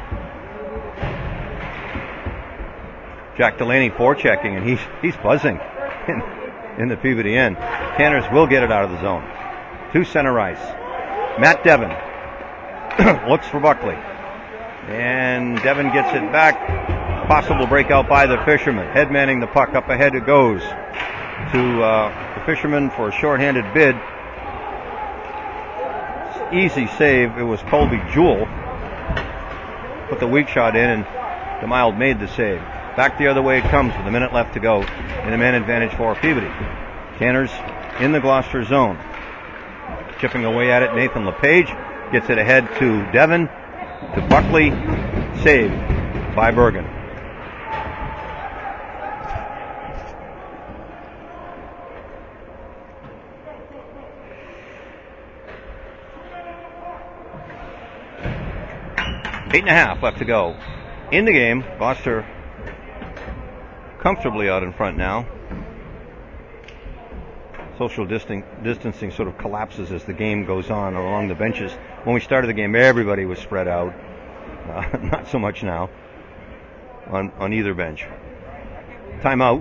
Jack Delaney forechecking, and he's he's buzzing in, in the Peabody end. Tanners will get it out of the zone. To center ice. Matt Devon looks for Buckley. And Devon gets it back. Possible breakout by the Fishermen. Head manning the puck. Up ahead it goes to uh, the Fishermen for a shorthanded bid. Easy save. It was Colby Jewell. Put the weak shot in, and DeMild made the save. Back the other way it comes with a minute left to go in a man advantage for Peabody. Tanners in the Gloucester zone. Chipping away at it, Nathan LePage gets it ahead to Devon, to Buckley. Saved by Bergen. Eight and a half left to go in the game. Gloucester comfortably out in front now. Social distancing, distancing sort of collapses as the game goes on along the benches. When we started the game, everybody was spread out. Uh, not so much now on, on either bench. Timeout.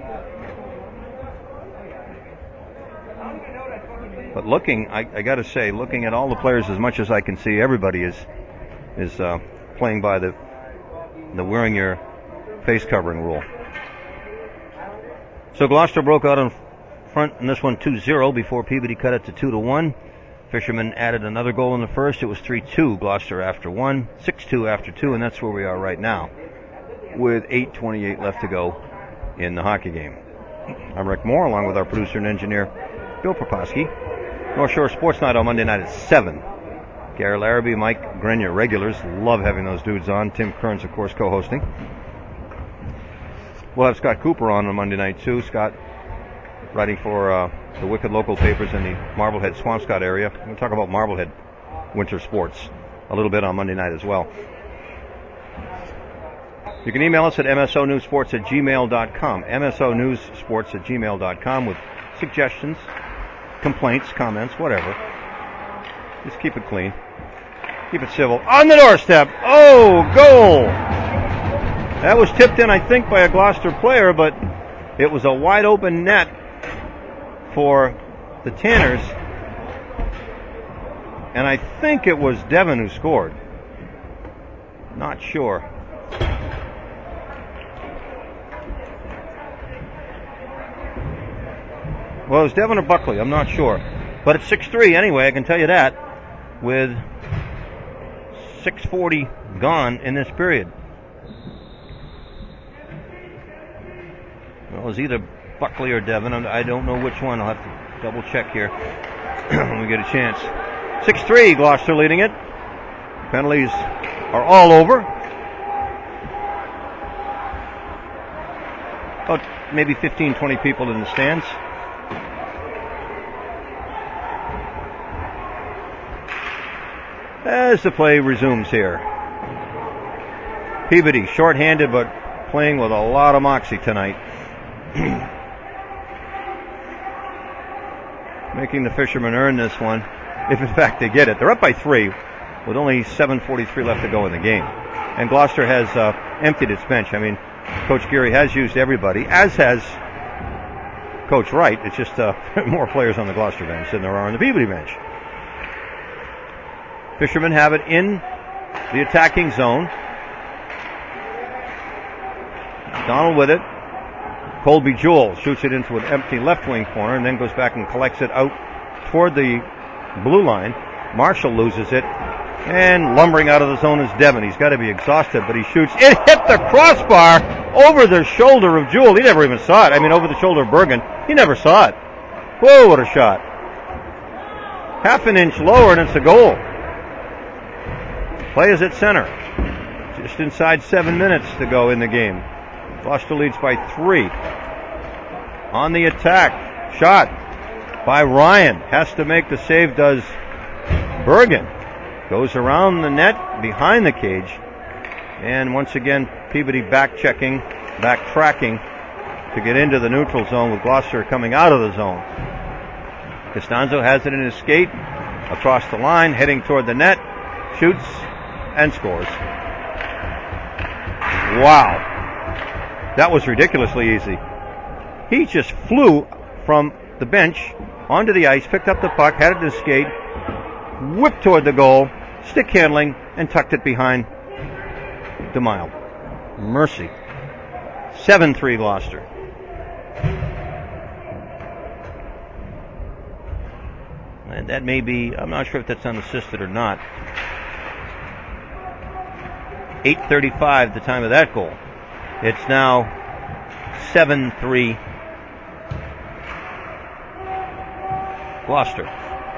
But looking, I, I got to say, looking at all the players as much as I can see, everybody is is uh, playing by the the wearing your face covering rule. So Gloucester broke out in front in this one two zero before Peabody cut it to two to one. Fishermen added another goal in the first. It was three two Gloucester after one, six two after two, and that's where we are right now with eight twenty-eight left to go in the hockey game. I'm Rick Moore, along with our producer and engineer Bill Proposky. North Shore Sports Night on Monday night at seven. Gary Larrabee, Mike Grenier, regulars. Love having those dudes on. Tim Kearns, of course, co-hosting. We'll have Scott Cooper on on Monday night, too. Scott writing for uh, the Wicked local papers in the Marblehead, Swampscott area. We'll talk about Marblehead winter sports a little bit on Monday night as well. You can email us at m s o news sports at gmail dot com. m s o news sports at gmail dot com with suggestions, complaints, comments, whatever. Just keep it clean. Keep it civil. On the doorstep. Oh, goal. That was tipped in, I think, by a Gloucester player, but it was a wide open net for the Tanners. And I think it was Devon who scored. Not sure. Well, it was Devon or Buckley. I'm not sure. But it's six three anyway, I can tell you that, with six forty gone in this period. Well, it was either Buckley or Devon. I don't know which one. I'll have to double check here when we get a chance. six three, Gloucester leading it. Penalties are all over. About maybe fifteen, twenty people in the stands. As the play resumes here. Peabody, short-handed, but playing with a lot of moxie tonight. Making the Fishermen earn this one, if in fact they get it. They're up by three, with only seven forty-three left to go in the game. And Gloucester has uh, emptied its bench. I mean, Coach Geary has used everybody, as has Coach Wright. It's just uh, more players on the Gloucester bench than there are on the Peabody bench. Fishermen have it in the attacking zone. Donald with it. Colby Jewell shoots it into an empty left wing corner and then goes back and collects it out toward the blue line. Marshall loses it. And lumbering out of the zone is Devon. He's got to be exhausted, but he shoots. It hit the crossbar over the shoulder of Jewell. He never even saw it. I mean, over the shoulder of Bergen. He never saw it. Whoa, what a shot. Half an inch lower, and it's a goal. Play is at center. Just inside seven minutes to go in the game. Gloucester leads by three. On the attack. Shot by Ryan. Has to make the save, does Bergen. Goes around the net, behind the cage. And once again, Peabody back checking, back tracking to get into the neutral zone with Gloucester coming out of the zone. Costanzo has it in his skate, across the line, heading toward the net, shoots, and scores. Wow. That was ridiculously easy. He just flew from the bench onto the ice, picked up the puck, had it in his skate, whipped toward the goal, stick handling, and tucked it behind DeMille. Mercy. seven three Gloucester. And that may be, I'm not sure if that's unassisted or not. eight thirty-five the time of that goal. It's now seven three Gloucester.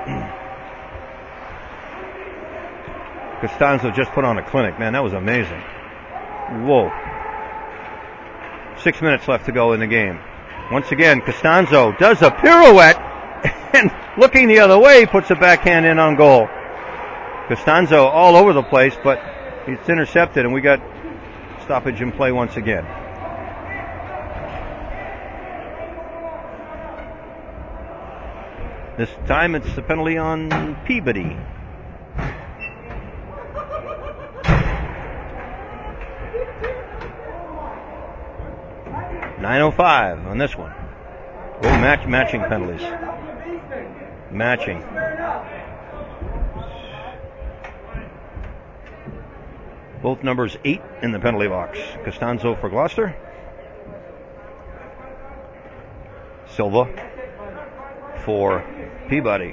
Costanzo just put on a clinic. Man, that was amazing. Whoa. Six minutes left to go in the game. Once again, Costanzo does a pirouette and looking the other way, puts a backhand in on goal. Costanzo all over the place, but it's intercepted, and we got stoppage in play once again. This time it's the penalty on Peabody. nine oh five on this one. Oh, match, matching penalties. Matching. Both numbers eight in the penalty box. Costanzo for Gloucester. Silva for Peabody.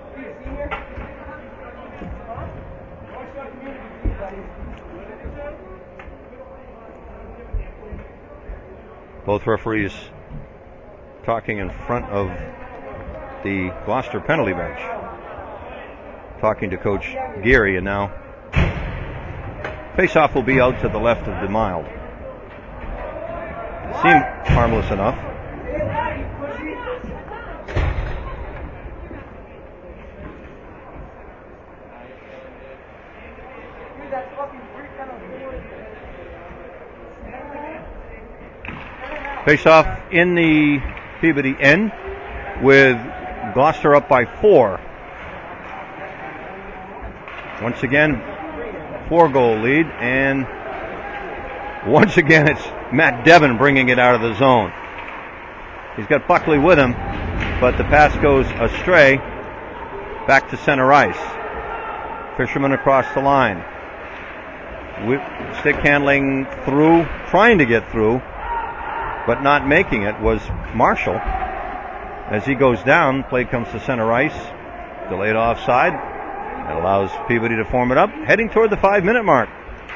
Both referees talking in front of the Gloucester penalty bench. Talking to Coach Geary, and now face-off will be out to the left of DeMille. Seemed harmless enough. Face-off in the Peabody end with Gloucester up by four. Once again, four-goal lead, and once again it's Matt Devon bringing it out of the zone. He's got Buckley with him, but the pass goes astray back to center ice. Fisherman across the line. Whip, stick handling through, trying to get through, but not making it was Marshall. As he goes down, play comes to center ice. Delayed offside. That allows Peabody to form it up, heading toward the five-minute mark.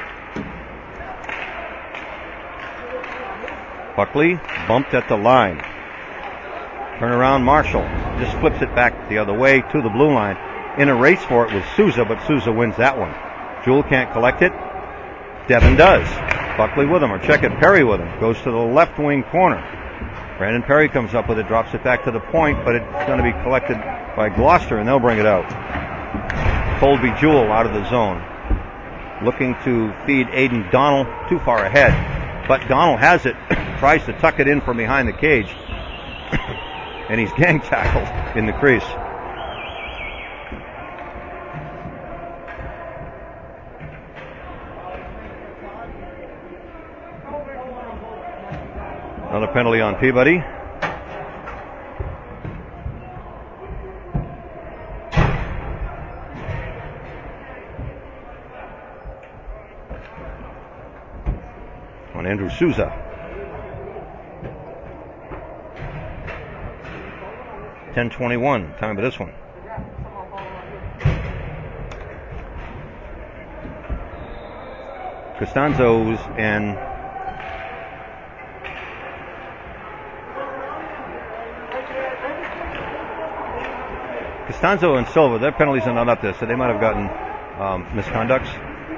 Buckley bumped at the line. Turnaround Marshall just flips it back the other way to the blue line. In a race for it with Souza, but Souza wins that one. Jewell can't collect it. Devon does. Buckley with him, or check it, Perry with him. Goes to the left wing corner. Brandon Perry comes up with it, drops it back to the point, but it's going to be collected by Gloucester, and they'll bring it out. Colby Jewell out of the zone. Looking to feed Aiden Donald, too far ahead. But Donald has it, tries to tuck it in from behind the cage, and he's gang tackled in the crease. Another penalty on Peabody. Andrew Souza. ten twenty-one, time of this one. Costanzo's and Costanzo and Silva, their penalties are not up there, so they might have gotten um, misconducts.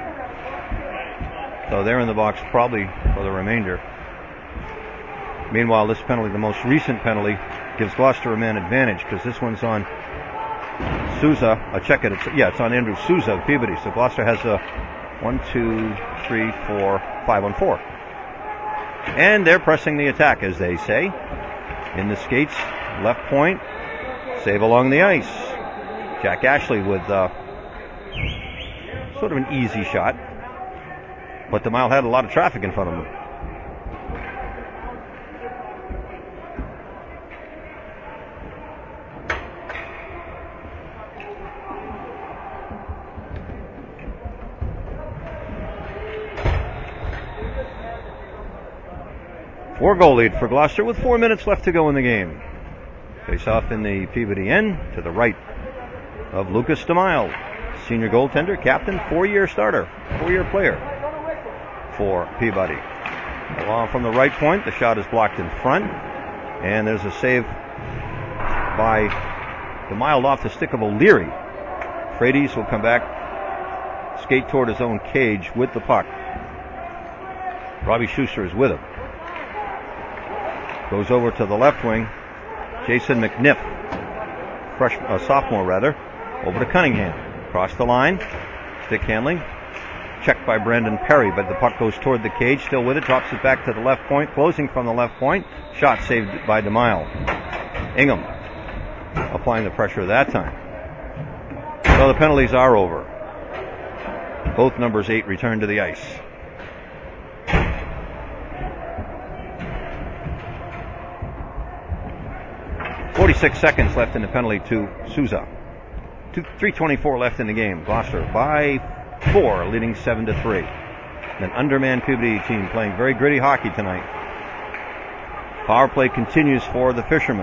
So they're in the box probably for the remainder. Meanwhile, this penalty, the most recent penalty, gives Gloucester a man advantage because this one's on Souza. I check it. It's, yeah, it's on Andrew Souza of Peabody. So Gloucester has a one, two, three, four, five on four. And they're pressing the attack, as they say. In the skates, left point, save along the ice. Jack Ashley with uh, sort of an easy shot. But the Mile had a lot of traffic in front of him. Four goal lead for Gloucester with four minutes left to go in the game. Face off in the Peabody end to the right of Lucas DeMille, senior goaltender, captain, four-year starter, four-year player for Peabody. Along from the right point, the shot is blocked in front, and there's a save by DeMille off the stick of O'Leary. Frates will come back, skate toward his own cage with the puck. Robbie Schuster is with him. Goes over to the left wing. Jason McNiff, fresh, uh, sophomore rather, over to Cunningham. Across the line. Stick handling. Checked by Brandon Perry, but the puck goes toward the cage. Still with it. Drops it back to the left point. Closing from the left point. Shot saved by DeMille. Ingham applying the pressure that time. So the penalties are over. Both numbers eight return to the ice. forty-six seconds left in the penalty to Souza. three twenty-four left in the game. Gloucester by four, leading seven to three. An undermanned Peabody team playing very gritty hockey tonight. Power play continues for the Fishermen.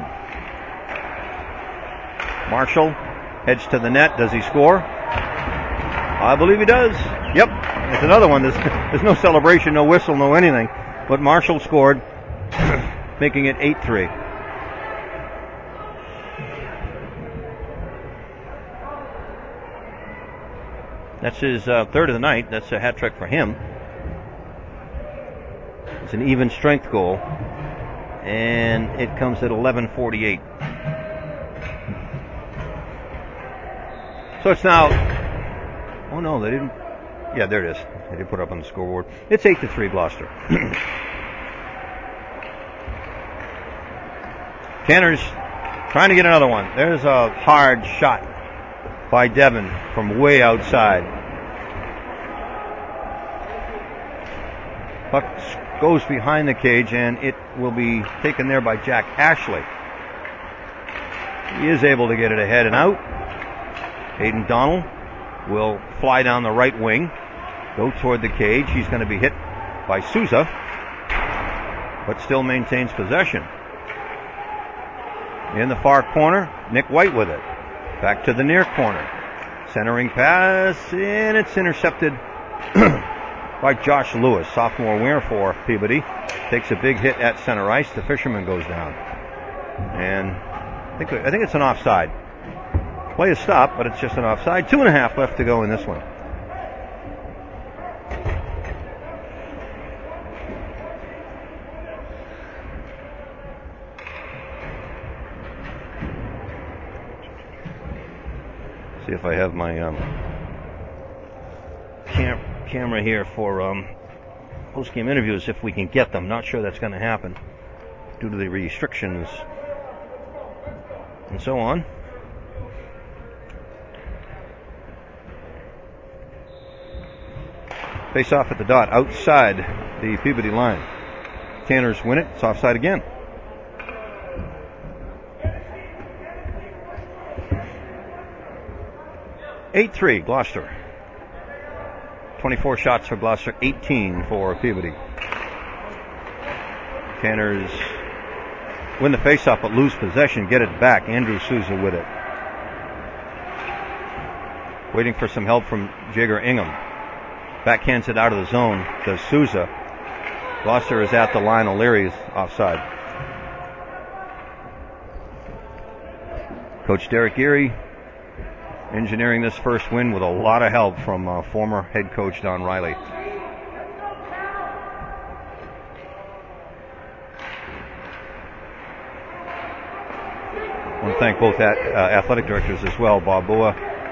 Marshall heads to the net. Does he score? I believe he does. Yep, it's another one. There's, there's no celebration, no whistle, no anything. But Marshall scored, making it eight three. That's his uh, third of the night. That's a hat trick for him. It's an even strength goal. And it comes at eleven forty-eight. So it's now... Oh, no, they didn't... Yeah, there it is. They did put it up on the scoreboard. It's eight to three, Gloucester. Tanner's trying to get another one. There's a hard shot by Devon from way outside. Puck goes behind the cage, and it will be taken there by Jack Ashley. He is able to get it ahead and out. Hayden Donald will fly down the right wing, go toward the cage. He's going to be hit by Souza, but still maintains possession. In the far corner, Nick White with it. Back to the near corner. Centering pass, and it's intercepted by Josh Lewis, sophomore winger for Peabody. Takes a big hit at center ice. The Fisherman goes down. And I think, I think it's an offside. Play is stopped, but it's just an offside. Two and a half left to go in this one. See if I have my um, cam- camera here for um, post-game interviews, if we can get them. Not sure that's going to happen due to the restrictions and so on. Face off at the dot outside the Peabody line. Tanners win it. It's offside again. eight three, Gloucester. twenty-four shots for Gloucester, eighteen for Peabody. Tanners win the faceoff but lose possession, get it back. Andrew Souza with it. Waiting for some help from Jigger Ingham. Backhands it out of the zone. Does Souza. Gloucester is at the line. O'Leary is offside. Coach Derek Geary engineering this first win with a lot of help from uh, former head coach Don Riley. I want to thank both at, uh, athletic directors as well, Bob Boa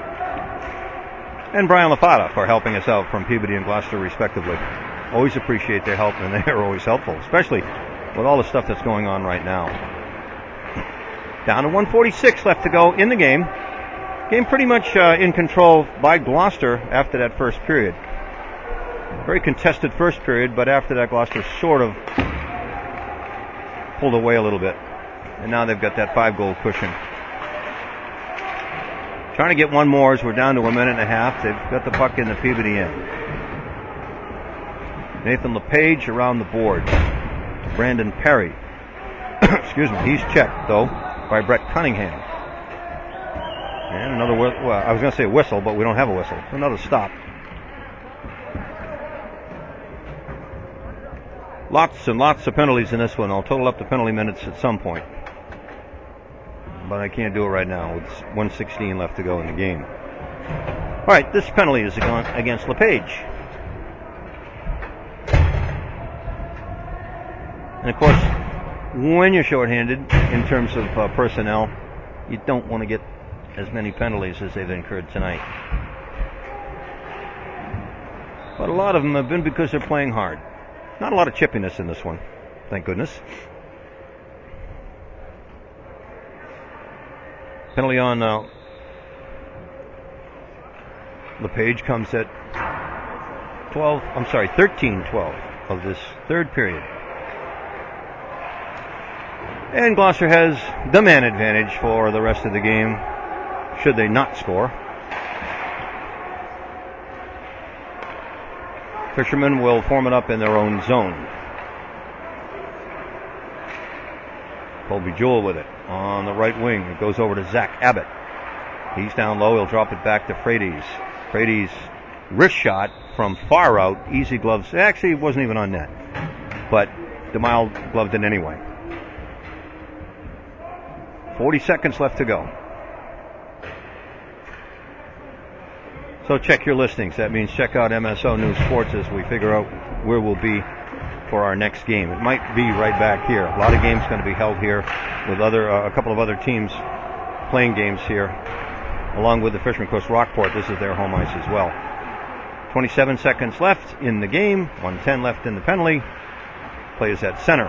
and Brian LaFata, for helping us out from Peabody and Gloucester respectively. Always appreciate their help, and they are always helpful, especially with all the stuff that's going on right now. Down to one forty-six left to go in the game. Game pretty much uh, in control by Gloucester after that first period. Very contested first period, but after that Gloucester sort of pulled away a little bit. And now they've got that five-goal cushion. Trying to get one more as we're down to a minute and a half. They've got the puck in the Peabody end. Nathan LePage around the board. Brandon Perry. Excuse me. He's checked, though, by Brett Cunningham. And another, well, I was going to say whistle, but we don't have a whistle. Another stop. Lots and lots of penalties in this one. I'll total up the penalty minutes at some point, but I can't do it right now. It's one sixteen left to go in the game. All right, this penalty is against LePage. And of course, when you're shorthanded in terms of uh, personnel, you don't want to get as many penalties as they've incurred tonight. But a lot of them have been because they're playing hard. Not a lot of chippiness in this one, thank goodness. Penalty on uh, LePage comes at twelve, I'm sorry, thirteen twelve of this third period. And Gloucester has the man advantage for the rest of the game, should they not score. Fishermen will form it up in their own zone. Colby Jewell with it on the right wing. It goes over to Zach Abbott. He's down low. He'll drop it back to Frady's. Frady's wrist shot from far out. Easy gloves. Actually, it wasn't even on net, but DeMille gloved it anyway. forty seconds left to go. So check your listings. That means check out M S O News Sports as we figure out where we'll be for our next game. It might be right back here. A lot of games going to be held here with other uh, a couple of other teams playing games here, along with the Fisherman Coast Rockport. This is their home ice as well. twenty-seven seconds left in the game. one ten left in the penalty. Play is at center.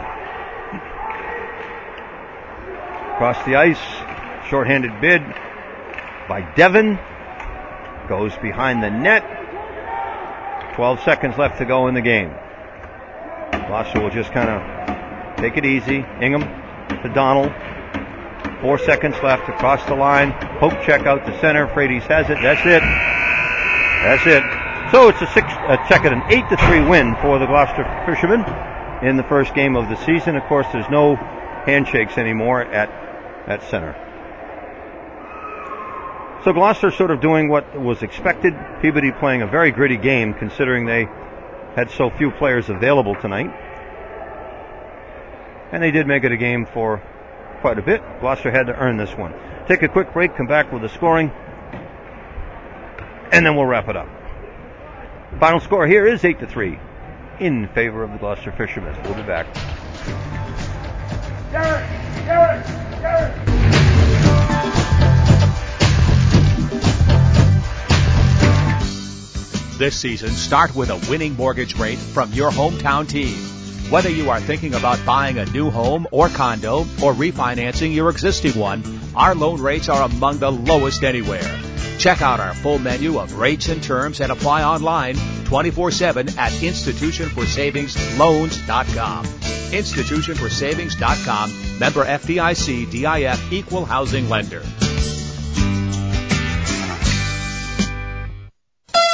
Across the ice, shorthanded bid by Devon. Goes behind the net. twelve seconds left to go in the game. Gloucester will just kind of take it easy. Ingham to Donald. Four seconds left across the line. Poke check out to center. Frady's has it. That's it. That's it. So it's a six, a check at an eight to three win for the Gloucester Fishermen in the first game of the season. Of course, there's no handshakes anymore at at center. So Gloucester sort of doing what was expected. Peabody playing a very gritty game considering they had so few players available tonight. And they did make it a game for quite a bit. Gloucester had to earn this one. Take a quick break, come back with the scoring, and then we'll wrap it up. Final score here is eight to three in favor of the Gloucester Fishermen. We'll be back. Garrett! Garrett! Garrett! This season, start with a winning mortgage rate from your hometown team. Whether you are thinking about buying a new home or condo or refinancing your existing one, our loan rates are among the lowest anywhere. Check out our full menu of rates and terms and apply online twenty-four seven at institution for savings loans dot com. institution for savings dot com, member F D I C, D I F, equal housing lender.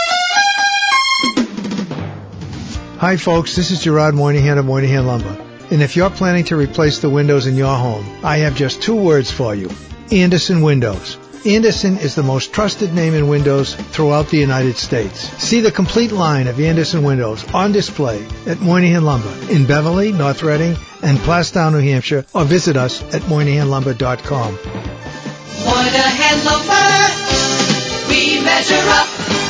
Hi folks, this is Gerard Moynihan of Moynihan Lumber. And if you're planning to replace the windows in your home, I have just two words for you. Andersen Windows. Andersen is the most trusted name in windows throughout the United States. See the complete line of Andersen windows on display at Moynihan Lumber in Beverly, North Reading, and Plastown, New Hampshire, or visit us at moynihan lumber dot com. Moynihan Lumber, we measure up.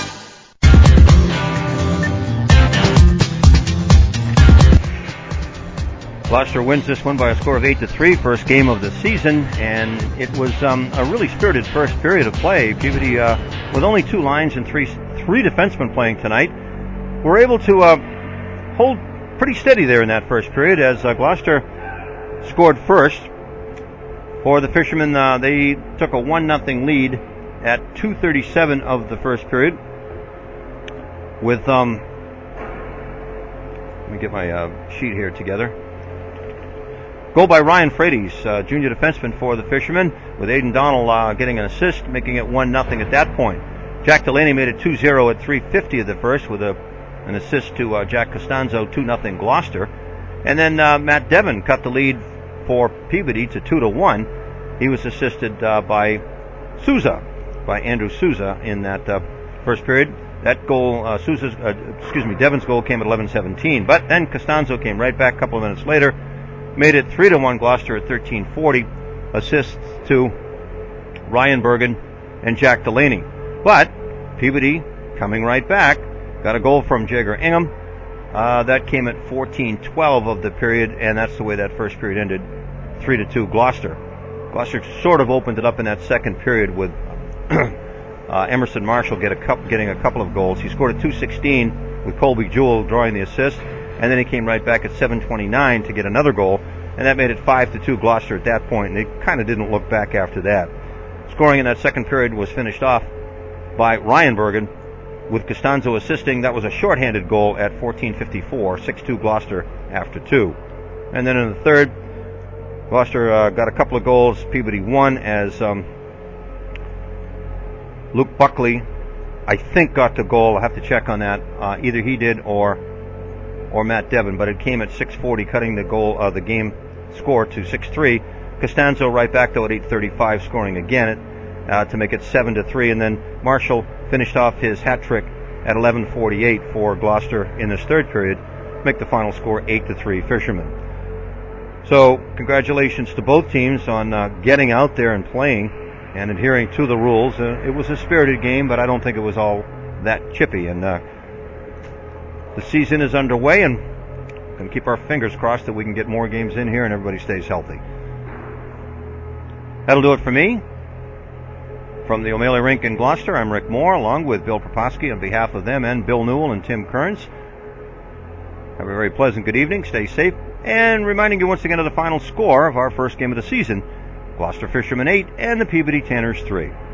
Gloucester wins this one by a score of eight to three, first game of the season, and it was um, a really spirited first period of play. Peabody, uh, with only two lines and three three defensemen playing tonight, were able to uh, hold pretty steady there in that first period as uh, Gloucester scored first. For the Fishermen, uh, they took a one nothing lead at two thirty-seven of the first period with, um, let me get my uh, sheet here together. Goal by Ryan Frates, uh, junior defenseman for the Fishermen, with Aidan Donnell uh, getting an assist, making it one nothing at that point. Jack Delaney made it two zero at three fifty of the first with a, an assist to uh, Jack Costanzo, two nothing Gloucester. And then uh, Matt Devon cut the lead for Peabody to two to one. He was assisted uh, by Souza, by Andrew Souza in that uh, first period. That goal, uh, Souza's, uh, excuse me, Devon's goal came at eleven seventeen. But then Costanzo came right back a couple of minutes later, made it three to one Gloucester at thirteen forty. Assists to Ryan Bergen and Jack Delaney. But Peabody coming right back, got a goal from Jagger Ingham. Uh, that came at fourteen twelve of the period, and that's the way that first period ended, three to two Gloucester. Gloucester sort of opened it up in that second period with uh, Emerson Marshall get a couple, getting a couple of goals. He scored at two sixteen with Colby Jewell drawing the assist. And then he came right back at seven twenty-nine to get another goal, and that made it five to two Gloucester at that point, and they kind of didn't look back after that. Scoring in that second period was finished off by Ryan Bergen, with Costanzo assisting. That was a shorthanded goal at fourteen fifty-four, six two Gloucester after two. And then in the third, Gloucester uh, got a couple of goals. Peabody won as um, Luke Buckley, I think, got the goal. I'll have to check on that. Uh, either he did or or Matt Devon, but it came at six forty, cutting the goal, uh, the game score to six three. Costanzo right back though at eight thirty-five, scoring again uh, to make it seven to three, and then Marshall finished off his hat trick at eleven forty-eight for Gloucester in this third period, to make the final score eight to three Fishermen. So congratulations to both teams on uh, getting out there and playing and adhering to the rules. Uh, it was a spirited game, but I don't think it was all that chippy, and uh, the season is underway, and we're going to keep our fingers crossed that we can get more games in here and everybody stays healthy. That'll do it for me. From the O'Malley Rink in Gloucester, I'm Rick Moore, along with Bill Proposky on behalf of them and Bill Newell and Tim Kearns. Have a very pleasant good evening, stay safe, and reminding you once again of the final score of our first game of the season, Gloucester Fishermen eight and the Peabody Tanners three.